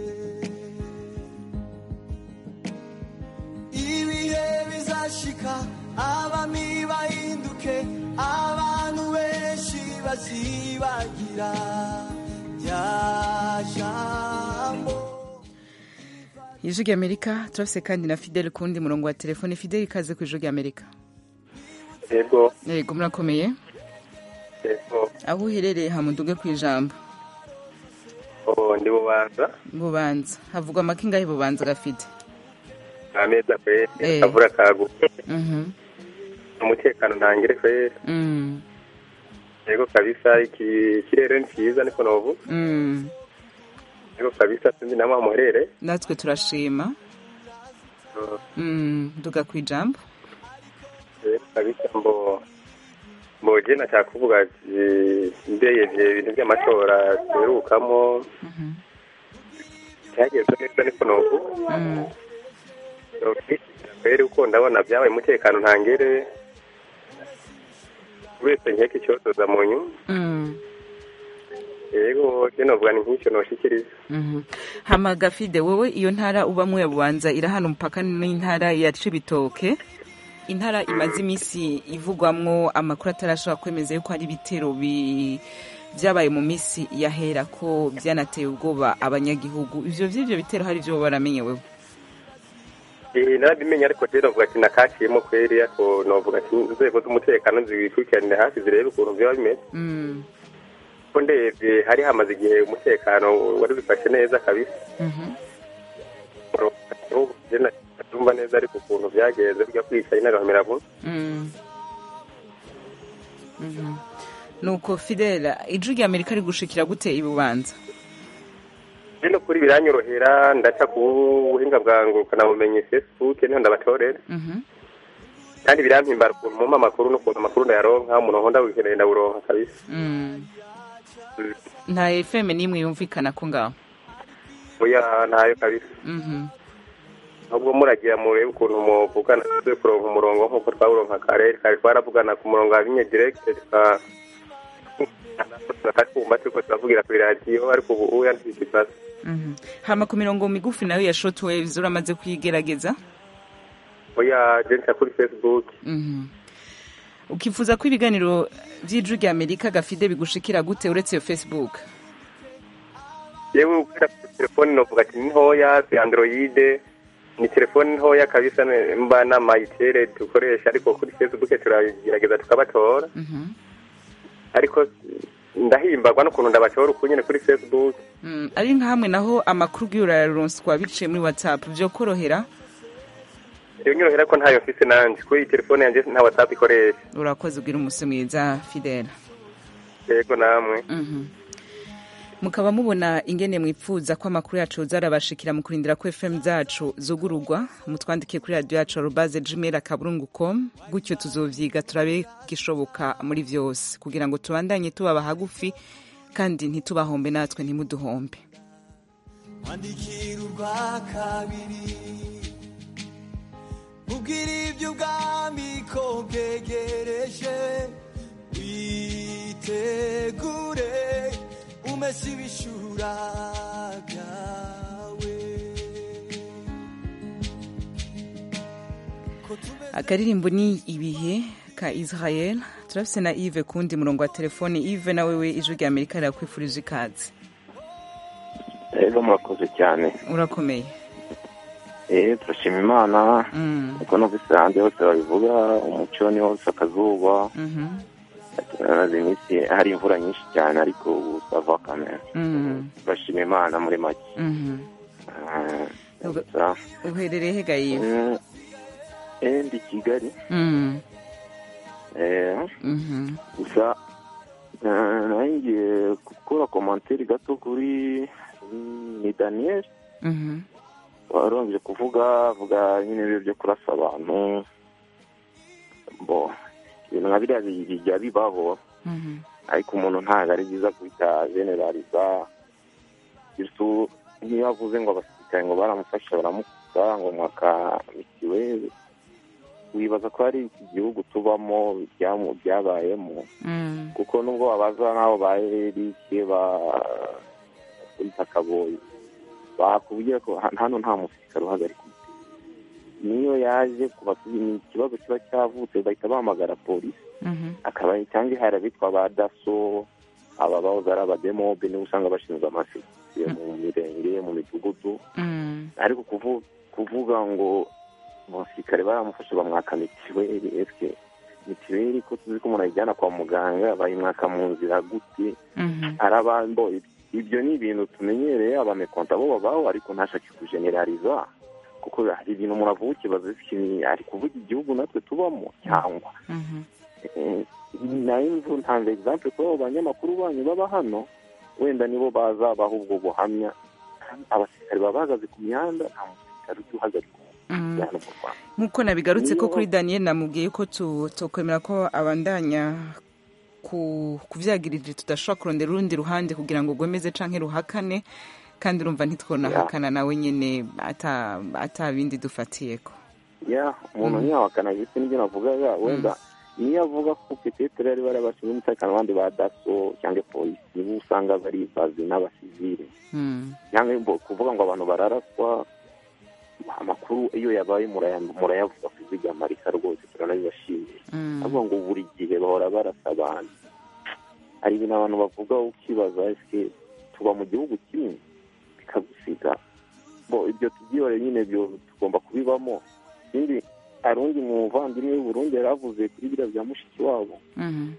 ibihe bizashika abami bahinduke abantu benshi bazibagira rya jambo ijwi ry'Amerika turafise kandi na Fidel kundi murongo wa telefone. Fidel ikaze ku ijwi ry'Amerika. Yego. Yego murakomeye. Yego. Aho uherereye hamuduge ku ijambo. Oh ndi Bubanza. Bubanza. Havugwa amakinga y'Bubanza gafite. Ameza kwe kavura kagu. Mhm. Umutekano ntangire kwe. Mhm. Yego kabisa iki kirere nziza niko novu. Mhm. Yego kabisa sinzi namwe muherere. Natwe turashima. Mhm, duga ku ijambo. Yego kabisa mbo mbo je na cyakuvuga ndeye ibintu by'amatora serukamo. Mhm. Cyageze neza niko novu. Mhm. Okay. Rero uko ndabona byabaye umutekano ntangere wese nkeke cyotoza mu nyu. Mhm. Yego kino bwani nk'icyo noshikiriza. Mhm. Hama Gafide wowe iyo ntara ubamwe Bubanza ira hano mpaka n'intara ya Cibitoke. Intara imaze imisi ivugwamwo amakuru atarashobora kwemeza yuko hari bitero bi byabaye mu misi yahera ko byanateye ubwoba abanyagihugu. Ivyo vy'ivyo bitero hari byo baramenye wewe. Eh narabimenya ariko rero vuga ati nakaciyemo kweri yako novuga ati inzego z'umutekano zibikurikirane hafi zirebe ukuntu byo bimeze. Mhm. Ko ndebye hari hamaze igihe umutekano wari bifashe neza kabisa. Mhm. Jena tumba neza ariko ukuntu byageze bya kwica inaramira bo. Mhm. Mhm. Nuko Fidela ijwi ry'Amerika ari gushikira gute ibubanza? Bino kuri biranyorohera ndaca ku buhinga bwangu kana bumenye Facebook niho ndabatorera. Mhm. Kandi birampimbara ku mu makuru no ku makuru ndayaronka umuntu honda wikeneye ndaburonka kabisa. Mhm. Nta F M nimwe yumvikana ko ngaho. Oya ntayo kabisa. Mhm. Ahubwo muragira murebe ukuntu muvugana twe kuronka umurongo nkuko twawuronka kare kare twaravugana ku murongo abinye direct ka akatumba tuko turavugira kuri radio ariko ubu yandikitse. Mhm. Hama ku mirongo migufi nayo ya shortwaves uramaze kuyigerageza? Oya jensa kuri Facebook. Mhm. Ukifuza ko ibiganiro by'ijwi ry'Amerika Gafide bigushikira gute uretse yo Facebook? Yewe ukora telefone no vuga ati ntoya ya Android ni telefone ntoya kabisa mba na mayitere dukoresha ariko kuri Facebook turagerageza tukabatora. Mhm. Ariko ndahimbagwa no kuntu ndabatora ukunyene kuri Facebook. Mm, ari nka hamwe naho amakuru y'uraronswa biciye muri WhatsApp byo korohera. Iyo nyorohera ko ntayo mfise nanje kuri telefone yanje nta WhatsApp ikoresha. Urakoze ugira umunsi mwiza Fidela. Yego namwe. Mhm. Mukaba mubona ingene mwipfuza ko amakuru yacu zarabashikira mu kurindira ko F M zacu zugurugwa mutwandike kuri radio yacu arobase gmail akaburungu dot com gutyo tuzovyiga turabe gishoboka muri vyose kugira ngo tubandanye tubaba hagufi kandi ntitubahombe natwe ntimuduhombe. Andikira urwa kabiri ubwira ibyo ubwami ko bwegereje witegure umese ibishura byawe. Akaririmbo ni ibihe ka Israel. Turafise na Yves kundi murongo wa telefone. Yves nawe we ijwi rya Amerika rirakwifurije ikaze. Ego murakoze cyane. Urakomeye. Eh turashima Imana. Uko no bisande hose babivuga umuco ni hose akazuba. Mhm. Azimisi hari imvura nyinshi cyane ariko usava kamera. Mhm. Turashima Imana muri make. Mhm. Ah. Uherereye he gayive? Eh ndi Kigali. Mhm. Eh. Mhm. Usa nanjye gukora commentaire gato kuri ni Daniel. Mhm. Warongeye kuvuga vuga nyine byo kurasa abantu. Bo ibintu nka biriya bijya bibaho. Mhm. Ariko umuntu ntago ari byiza kwita generaliza. Bisu niyo yavuze ngo abasirikare ngo baramufasha baramukuza ngo mwaka mitiweli. Wibaza ko ari iki gihugu tubamo byabayemo. Mm. Kuko nubwo abaza naho ba Erike ba Intakaboyi bakubwiye ko hano nta musirikare uhagarika. Niyo yaje kubasubiza ikibazo kiba cyavutse bahita bahamagara polisi. Mhm. Akaba cyangwa hari abitwa ba daso aba bawuzara abademobe ni usanga bashinzwe amafi mu mirenge mu midugudu. Mm. Ariko kuvuga kuvuga ngo abasirikare baramufasha bamwaka mitiweli eske mitiweli ko tuzi ko umuntu ayijyana kwa muganga bayimwaka mu nzira gute. Arabambo ibyo ni ibintu tumenyereye abamekonta bo babaho ariko ntashake kugeneraliza kuko hari ibintu umuntu avuga ikibazo ari kuvuga igihugu natwe tubamo cyangwa nayo mvu ntanze example ko abanyamakuru banyu baba hano wenda nibo baza baha ubwo buhamya abasirikare baba bahagaze ku mihanda nta musirikare uhagarika. Nkuko nabigarutse ko kuri Daniel namubwiye ko tukwemera ko abandanya kuvyagirije tudashobora kurondera urundi ruhande kugira ngo gwemeze canke ruhakane kandi urumva ntitwona hakana nawe nyene ata ata bindi dufatiyeko. Ya umuntu niyo hakana bise n'ibyo navuga wenda niyo avuga ko petetre ari bari bashinzwe umutekano abandi ba daso cyangwa polisi usanga bari bazi n'abasivile. Mm. Cyangwa kuvuga ngo abantu bararaswa amakuru iyo yabaye murayavuga kuziga marika rwose turanabibashimiye. Avuga ngo buri gihe bahora barasa abantu. Hari ibintu abantu bavuga ukibaza eske tuba mu gihugu kimwe bikagusiga. Bo ibyo tugiyore nyine byo tugomba kubibamo. Ikindi arundi muvandimwe w'u Burundi yaravuze kuri bira bya mushiki wabo. Mhm.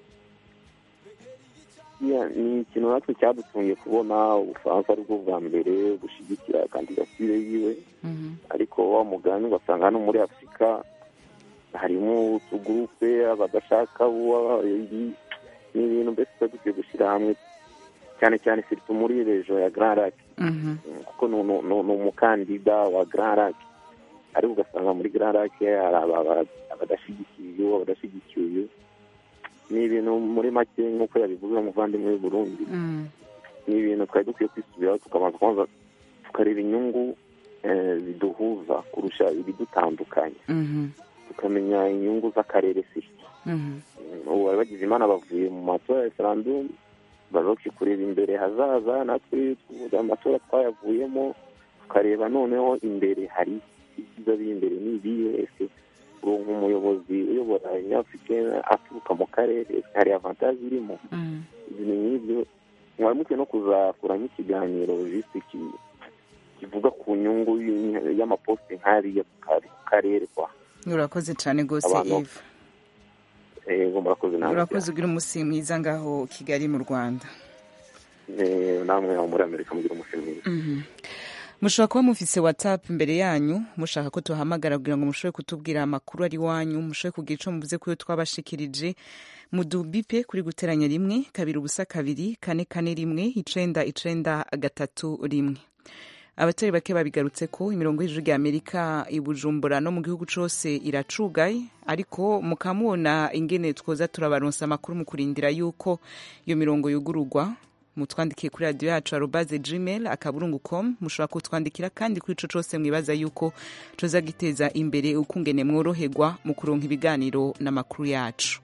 Ya ni ikintu natwe cyadutungiye kubona Ubufaransa aribwo bwa mbere gushigikira kandidatire yiwe. Mhm. Ariko wa mugani ugasanga hano muri Afurika harimo utugurupe abadashaka uwa ni ibintu mbese dukwiye gushyira hamwe cyane cyane sirtu muri rejo ya Grand Lac. Mhm. Kuko no no no umukandida wa Grand Lac ariko ugasanga muri Grand Lac hari abadashigikiye abadashigikiye ni ibintu muri make nk'uko yabivuze umuvandimwe w'u Burundi. Mm. Ni ibintu twari dukwiye kwisubiraho tukabanza kwanza tukareba inyungu ziduhuza kurusha ibidutandukanye. Mhm. Tukamenya inyungu z'akarere sisi. Mhm. Ubu bari bagize Imana bavuye mu matora ya referendum baroki kureba imbere hazaza natwe amatora twayavuyemo tukareba noneho imbere hari ikiza biri imbere n'ibiye ese urongo umuyobozi uyobora Afrika aturuka mu karere hari avantage irimo. Mm. Ibi n'ibyo mwamuke no kuzakura nk'ikiganiro logistique kivuga ku nyungu y'amaposte nkari ya karere kwa. Urakoze cyane gose Yves. Eh ngo murakoze namwe. Urakoze ugira umusi mwiza ngaho Kigali mu Rwanda. Eh namwe muri Amerika mugira umusi mwiza. Mhm. Mushobora kuba mufise WhatsApp imbere yanyu mushaka ko tuhamagara kugira ngo mushobore kutubwira amakuru ari wanyu mushobore kugira ico muvuze ko twabashikirije mudubipe kuri guteranya rimwe kabiri ubusa kabiri kane kane rimwe icenda icenda gatatu rimwe. Abatari bake babigarutse ko imirongo y'ijuru rya Amerika ibujumbura no mu gihugu cose iracugaye ariko mukamubona ingene twoza turabaronsa amakuru mu kurindira yuko iyo mirongo yugururwa. Mutwandikiye kuri radio yacu arobase gmail akaburungu com mushobora kutwandikira kandi kuri ico cose mwibaza yuko coza giteza imbere ukungene mworoherwa mu kuronka ibiganiro n'amakuru yacu.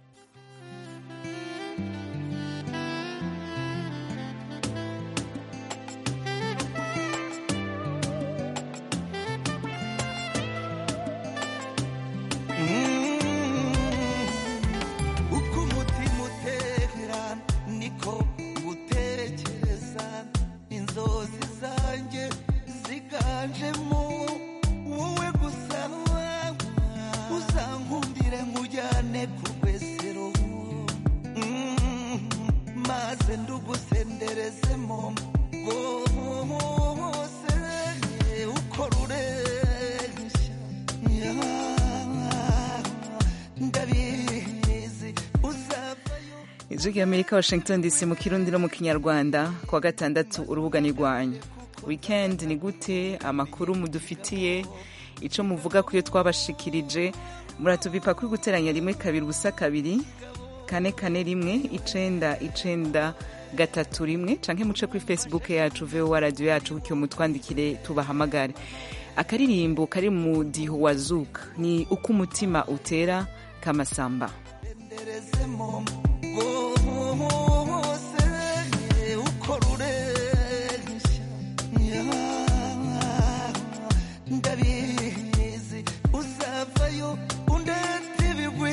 wiganjemo wowe gusa uzankundire nkujyane ku rwesero maze ndugusenderezemo bose uko ruresha ndabizi uzavayo. ijwi ry'amerika washington dc mu kirundi no mu kinyarwanda kuwa gatandatu urubuga ni rwanyu. weekend ni gute? amakuru mudufitiye, ico muvuga kuyo twabashikirije, muratuvipa kuri guteranya rimwe kabiri ubusa kabiri kane kane rimwe icenda icenda gatatu rimwe canke muce kuri facebook yacu V O A radio yacu kyo mutwandikire tubahamagare. Akaririmbo kari mu diho wa Zuka ni uko umutima utera Kamasamba. ndabizi uzavayo undetse bigwe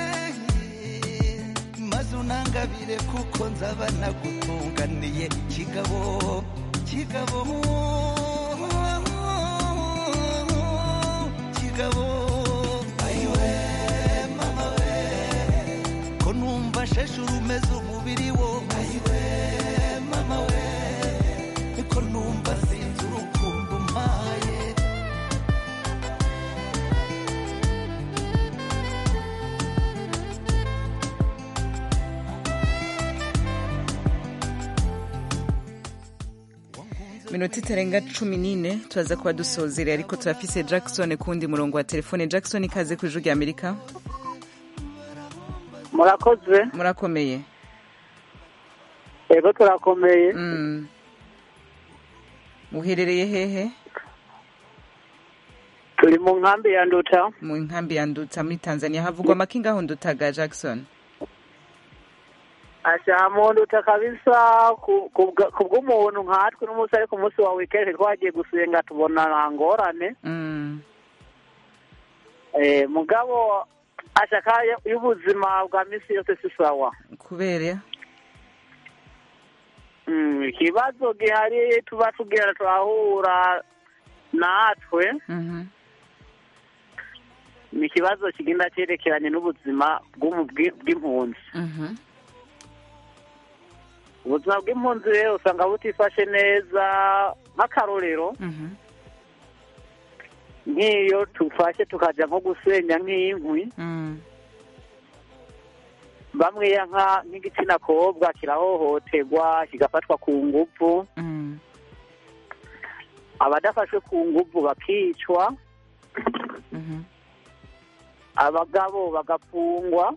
maze unangabire kuko nzaba nagutunganiye kigabo kigabo kigabo ayiwe mama we ko numva sheshuru umeze umubiri wo ayiwe mama we ko numva sinzi urukundo mpaye. minota itarenga cumi n'ine turaza kuba dusozere, ariko turafise Jackson kundi murongo wa telefone. Jackson, ikaze ku ijwi ry'Amerika. murakoze. murakomeye? Ego turakomeye. mm. muherereye hehe? turi mu nkambi ya Nduta. mu nkambi ya Nduta muri Tanzania. havugwa amakinga aho Ndutaga Jackson? asha mu Nduta kabisa kubw'umuntu nkatwe n'umunsi ariko umunsi wa weekend twagiye gusenga tubona ngorane. mm. eh mugabo ashaka y'ubuzima bwa misi yose si sawa. kubera mm ikibazo gihari tuba tugera turahura natwe. mhm ni ikibazo kigenda cyerekeranye n'ubuzima bw'impunzi. mhm ubuzima bw'impunzi rero usanga butifashe neza. nk'akarorero nk'iyo tufashe tukajya nko gusenya nk'inkwi, bamwe nka nk'igitsina kobwa kirahohoterwa kigafatwa ku nguvu, abadafashwe ku nguvu bakicwa, abagabo bagafungwa.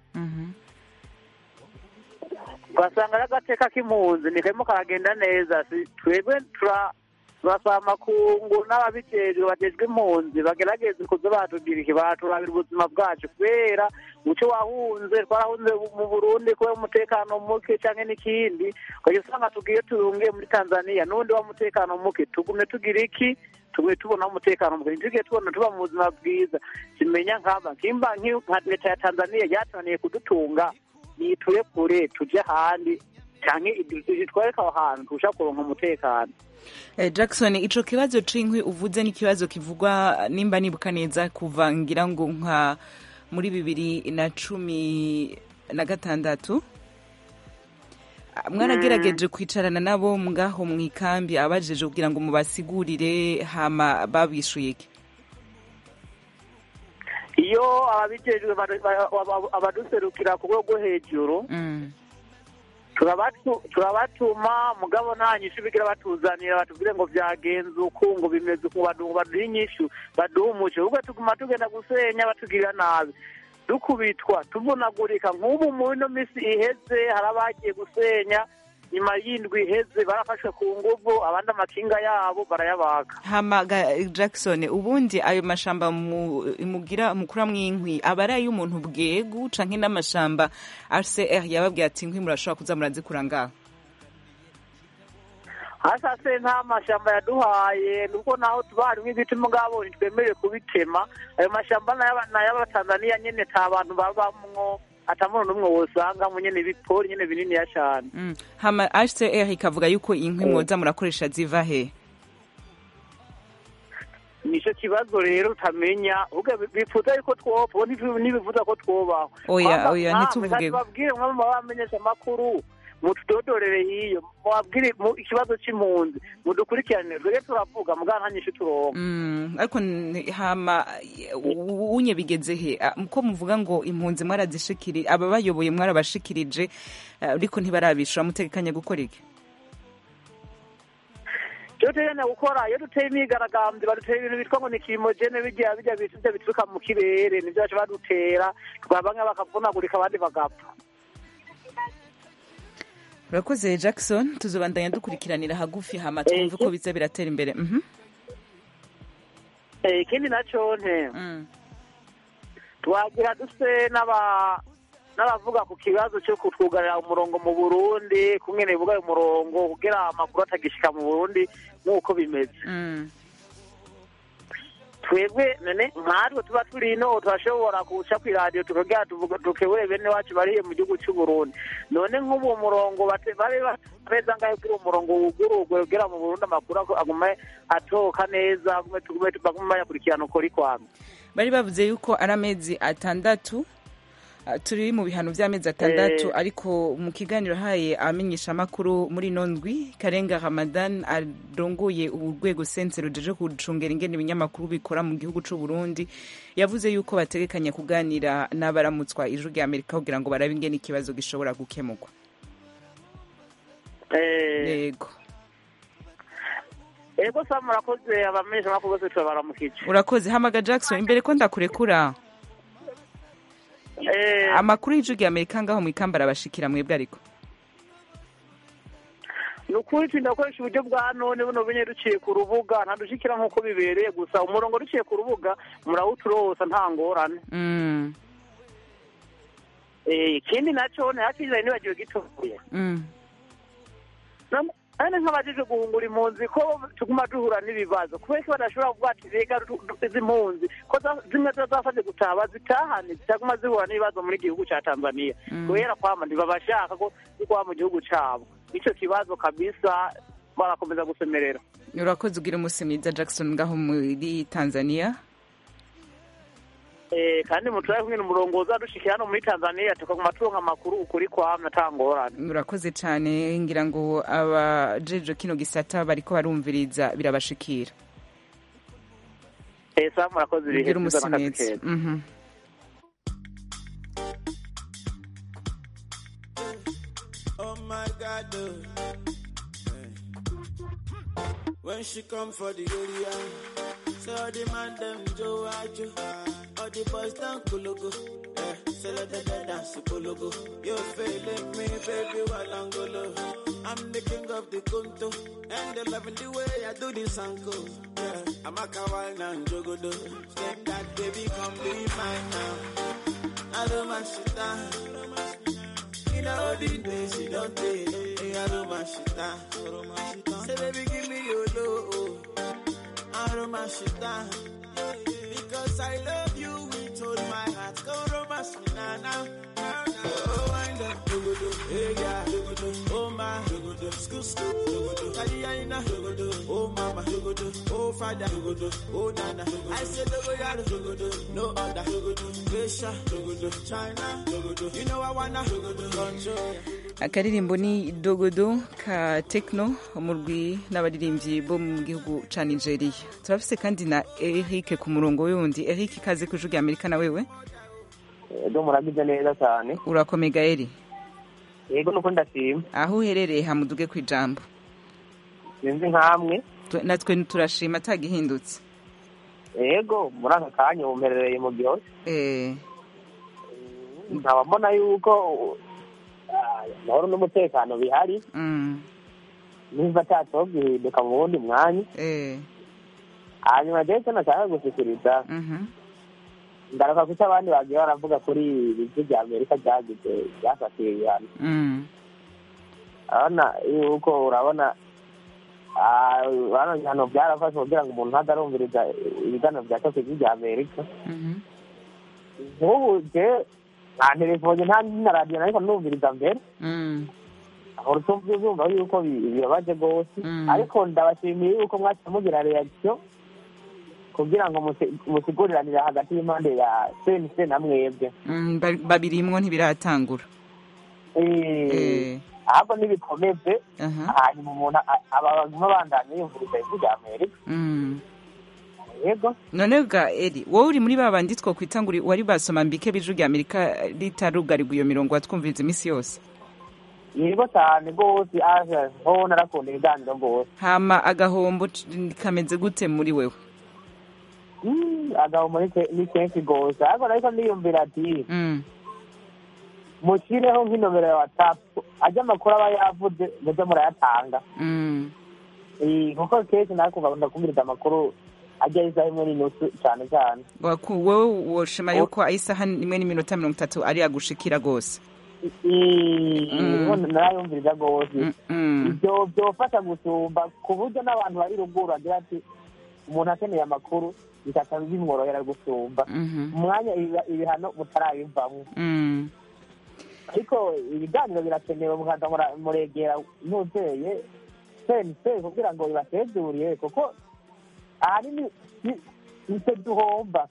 ugasanga n'agateka k'impunzi ntikemo karagenda neza. twebwe turasaba amakungu n'ababijejwe bajejwe impunzi bagerageze kuza batugira iki, baturabira ubuzima bwacu, kubera muco wahunze twarahunze mu Burundi kubera umutekano muke canke n'ikindi, ukajya usanga tugiye turungiye muri Tanzania n'undi wa mutekano muke, tugume tugira iki, tugwe tubona umutekano muke, tugiye tubona tuba mu buzima bwiza. kimenya nkaba nkimba nka leta ya Tanzania yatananiye kudutunga, nituye kure tuje ahandi cyane itwareka aho hantu turusha kuronka umutekano. Eh, Jackson, ico kibazo c'inkwi uvuze ni kibazo kivugwa nimba nibuka neza kuva ngira ngo nka muri bibiri na cumi na gatandatu. Mwaragerageje kwicarana nabo mgaho mu ikambi abajeje kugira ngo mubasigurire, hama babishuye iki? iyo ababijejwe abaduserukira ku rwego hejuru turabatuma, mugabo nta nyishu bigira batuzanira batubwire ngo byagenze uku, ngo bimeze uku, baduha inyishu, baduha umuco. ubwo tuguma tugenda gusenya batugirira nabi, dukubitwa tuvunagurika. nk'ubu mu ino misi iheze hari abagiye gusenya, nyuma y'indwi iheze barafashwe ku nguvu, abandi amakinga yabo barayabaga. Hama Jackson, ubundi ayo mashamba mugira mukura mwinkwi abara y'umuntu bwegu canke n'amashamba R C R yababwiye ati inkwi murashobora kuza murazikura ngaho? hasa se nta mashamba yaduhaye, nuko naho tubari nk'ibiti mugabo ntitwemerewe kubitema. ayo mashamba n'ay'Abatanzania nyene ta bantu babamwo, atamuntu numwe wosanga mu nyene bipori nyene binini ya cyane. mm. hama R C R ikavuga yuko inkwi mwoza murakoresha ziva he? nicyo kibazo rero utamenya bifuza yuko twopfa ntibifuza ko twobaho oya oya ntituvuge babwire mwaba bamenyesha amakuru mutudodorere hiyo mwabwire ikibazo c'impunzi mudukurikirane twege turavuga muganga nyinshi turonka mm ariko hama unye bigeze he ko muvuga ngo impunzi mwarazishikiri aba bayoboye mwarabashikirije ariko ntibarabishura mutegekanya gukora iki Jotena gukora iyo duteye imigaragambye baduteye ibintu bitwa ngo ni kimogene bijya bijya bituje bituruka mu kirere nivyo baje badutera twabanga bakavunagurika abandi bagapfa Urakoze Jackson tuzobandanya dukurikiranira hagufi hama twumve ko biza biratera imbere mhm eh ikindi naco nte mm twagira duse n'aba n'abavuga ku kibazo cyo kutwugarira umurongo mu Burundi kungene buga umurongo kugira amakuru atagishika mu Burundi nuko bimeze mm twebwe none nkatwe tuba turi ino turashobora kuca ku radio tukagira tuvuga tukebure bene wacu bariye mu gihugu cy'u Burundi none nk'ubu umurongo bate bare beza ngahe kuri umurongo wugurugwe kugira mu Burundi amakuru agume atoka neza agume tugume tubagume yakurikirana ukuri kwamwe bari bavuze yuko ari amezi atandatu turi mu bihano by'amezi atandatu ariko mu kiganiro haye amenyesha amakuru muri nondwi Karenga Ramadan arongoye urwego sense rujeje kucungera ingene ibinyamakuru bikora mu gihugu c'u Burundi yavuze yuko bategekanya kuganira n'abaramutswa ijuru rya Amerika kugira ngo barabe ingene ikibazo gishobora gukemurwa yego ego samura koze abamenyesha amakuru bose turabaramukije urakoze hamaga Jackson imbere ko ndakurekura Eh amakuru y'ijuru rya Amerika ngaho mu ikambara bashikira mwebwe ariko nukuri tindakoresha uburyo bwa none buno benye duciye ku rubuga ntadushikira nkuko bibereye gusa umurongo duciye ku rubuga murawuturosa nta ngorane mm eh ikindi naco ne hakiza ni bagiye gitoye mm ane nk'abajeje guhungura impunzi ko tuguma duhura n'ibibazo kubera ko badashobora kuvuga ati reka izi mpunzi ko zimwe zazafashe gutaba zitahane zitaguma zihura n'ibibazo muri gihugu ca Tanzania kubera kwama ntibabashaka ko kwa mu gihugu cabo ico kibazo kabisa barakomeza gusemerera urakoze ugira umusimyiza Jackson ngaho muri Tanzania eh kandi mutwaye kumwe n'umurongozi adushikira no muri Tanzania tukaguma turonka amakuru ukuri kwamwe atangorana urakoze cyane ngira ngo abajeje kino gisata bariko barumviriza birabashikira eh sa murakoze bihe ugira umusimyiza mhm oh my god when she come for the area so the man them Joe Ajo all the boys down Kologo eh say let them dance Kologo you feeling me baby Walangolo I'm the king of the Konto and they loving the way I do this uncle yeah I'm a kawal and jogodo step that baby come be mine now I don't mind shit down in all the days you don't take I don't mind shit down say baby give me your love I don't mind shit down because I love you with all my heart. Go romance me now, now, now, now. Oh, wind up, hey yeah, oh my, school, school, Kaliana, oh mama, oh father, oh nana. I said, no other, Russia, China, you know I wanna control. akaririmbo ni dogodo ka Tekno umurwi n'abaririmbyi bo mu gihugu ca Nigeria turafise kandi na Eric ku murongo wundi Eric kaze ku ijuru rya Amerika na wewe ego muragize neza cyane urakomega Eri yego nuko ndashima aho uherereye hamuduge ku ijambo sinzi nkamwe natwe turashima atagihindutse yego muri aka kanya umerereye mu byose eh nkaba mbona yuko amahoro n'umutekano bihari niba atatobwihinduka mu wundi mwanya hanyuma rero icyo nashaka gushyikiriza ngaruka kuko abandi bagiye baravuga kuri ibice bya Amerika byagize byafatiye ibihano urabona yuko urabona ibihano byarafashwe kugira ngo umuntu ntadarumviriza ibiganiro bya tokizi bya Amerika nk'ubu nta telefone nta na radiyo ariko numviriza mbere aho utumva uzumva yuko bibabaje rwose ariko ndabashimiye yuko mwaca mugira reaction kugira ngo musiguriranire hagati y'impande ya sense na mwebwe babirimwo ntibiratangura ahubwo n'ibikomeze hanyuma umuntu abaguma bandanye yumviriza ijwi rya Amerika yego none ga Eri wowe uri muri babandi two kwitangura wari basoma mbike b'ijwi rya Amerika ritarugarirwa iyo mirongo watwumviriza iminsi yose yego cyane rwose aje ho narakunda ibiganiro rwose hama agahombo kameze gute muri wewe agahombo ni kenshi rwose ariko ariko niyumvira ati mushireho nk'inomero ya WhatsApp ajya amakuru aba yavuze mujye murayatanga kuko kenshi nakunda kumviriza amakuru ajya isaha imwe n'inusu cyane cyane wowe woshima yuko isaha imwe n'iminota mirongo itatu ari agushikira rwose narayumviriza rwose ibyo byofasha gusumba ku buryo n'abantu bari ruguru agira ati umuntu akeneye amakuru bikata bimworohera gusumba umwanya ibihano mutarabivamo ariko ibiganiro birakenewe mukaza muregera ntuzeye sense kugira ngo bibatezuriye kuko ahanini nitwe duhomba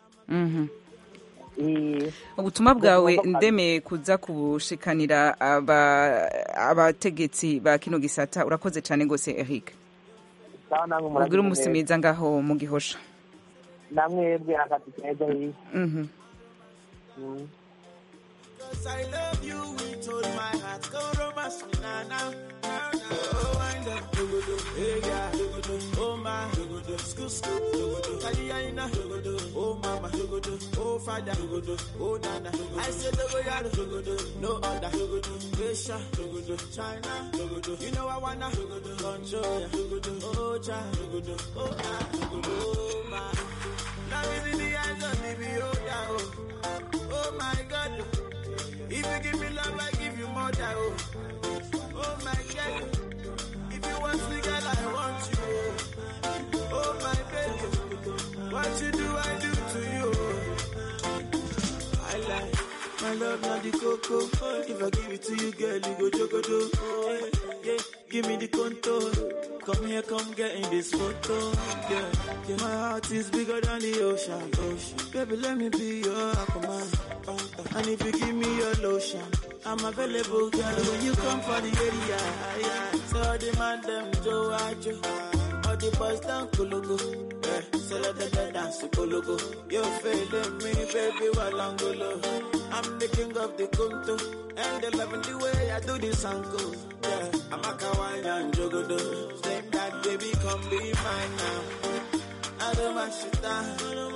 ubutumwa bwawe ndemeye kuza kubushikanira abategetsi ba kino gisata urakoze cyane rwose Eric ubwira umunsi mwiza ngaho mu Gihosha namwebwe akati keza hiye Cause I love you with all my heart. Go romance me now, now, now, now. Oh, wind up, do go do, hey yeah, do go do. Oh my, do go do, scoop scoop, do go do. Kaliyaina, do go do. Oh mama, do go do. Oh father, do go do. Oh nana, do go do. I said do go yard, do go do. No other, do go do. Asia, do go do. China, do go do. You know I wanna, do go do. Control, yeah, do go do. Oh cha, do go do. Oh ah, do go do. Oh my, now is in the eyes of me, oh yeah, oh. Oh my God. If you give me love, I give you more than oh. Oh my God. If you want me, girl, I want you. Oh my baby. What you do, I do to you. I like my love, not the cocoa. If I give it to you, girl, you go jogodo. Oh, yeah, give me the contour. Come here, come get in this photo. Yeah, yeah. My heart is bigger than the ocean. ocean. Baby, let me be your aquaman. And if you give me your lotion, I'm available, girl, when you come for the area. Yeah. So all the man them Joe Ajo, all the boys down Kulugu. Yeah, so let them dance Kulugu. You're failing me, baby, while I'm golo. I'm the king of the Kunto, and they loving the way I do this uncle. Yeah, I'm a kawaii and jogodo. Same that, baby, come be mine now. I don't want shit down.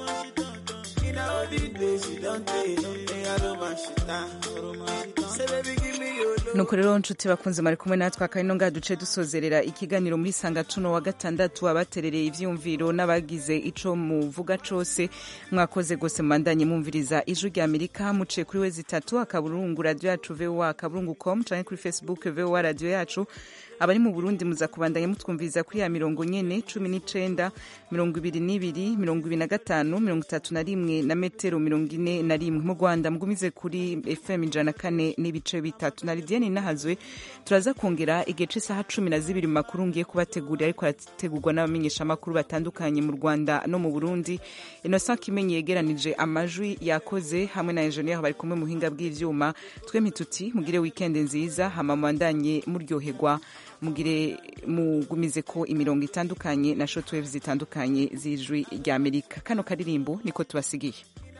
nuko rero nshuti bakunze mari kumwe natwe akari no nga duce dusozerera ikiganiro muri sanga cuno wa gatandatu abaterereye ivyumviro n'abagize ico muvuga cose mwakoze gose mandanye mumviriza ijwi rya Amerika muce kuri we zitatu akaburungu radio yacu V O A akaburungu com canke kuri Facebook V O A radio yacu abari mu Burundi muza kubandanya mutwumviriza kuri ya mirongo nyene cumi n'icenda mirongo ibiri n'ibiri mirongo ibiri na gatanu mirongo itatu na rimwe na metero mirongo ine na rimwe mu Rwanda mugumize kuri F M ijana kane n'ibice bitatu na Lidiane Nahazwe turaza kongera igice isaha cumi na zibiri makuru ngiye kubategurira ariko arategurwa n'abamenyesha makuru batandukanye mu Rwanda no mu Burundi Innocent Kimenyi yegeranije amajwi yakoze hamwe na engineer bari kumwe muhinga bw'ivyuma twempi tuti mugire weekend nziza hama mwandanye muryoherwa mugire mugumize ko imirongo itandukanye na shortwave zitandukanye z'ijwi rya Amerika kano karirimbo niko tubasigiye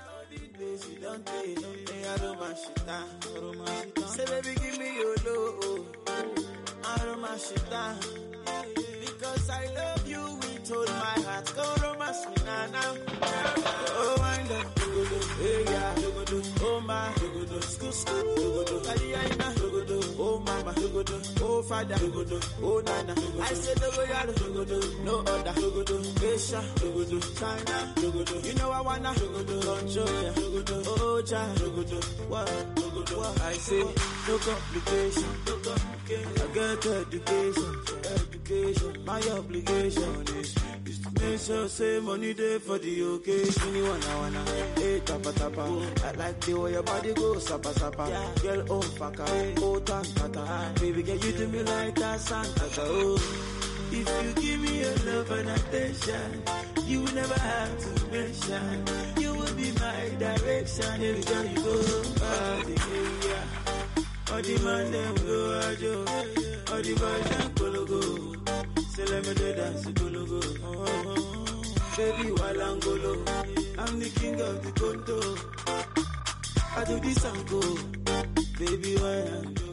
Because I love you with all my heart. Go romance me now, now. Oh, wind up, do go do, hey yeah, do go do, oh my, do go do, scoop scoop, do go do, Kaliyaina, do go do, oh mama, do go do, oh father, do go do, oh nana, I said do go yard, do go do, no other, do go do, Asia, do go do, China, do go do, you know I wanna, do go do, control, yeah, do go do, oh cha, do go do, what, do go do, what, I say, no complication, no complication, I got education, education, my obligation is, is to make sure say money there for the occasion. You wanna wanna, hey tapa tapa, I like the way your body goes sapa sapa. Girl oh faka, oh tan tata, baby girl you do me like that Santa. Oh, if you give me your love and attention, You will never have to mention. You will be my direction every time you go. Oh, yeah. All the man them go ajo, all the boys them go go. Say let me do dance go go. Oh, baby walangolo, I'm the king of the conto. I do this and go, baby walangolo.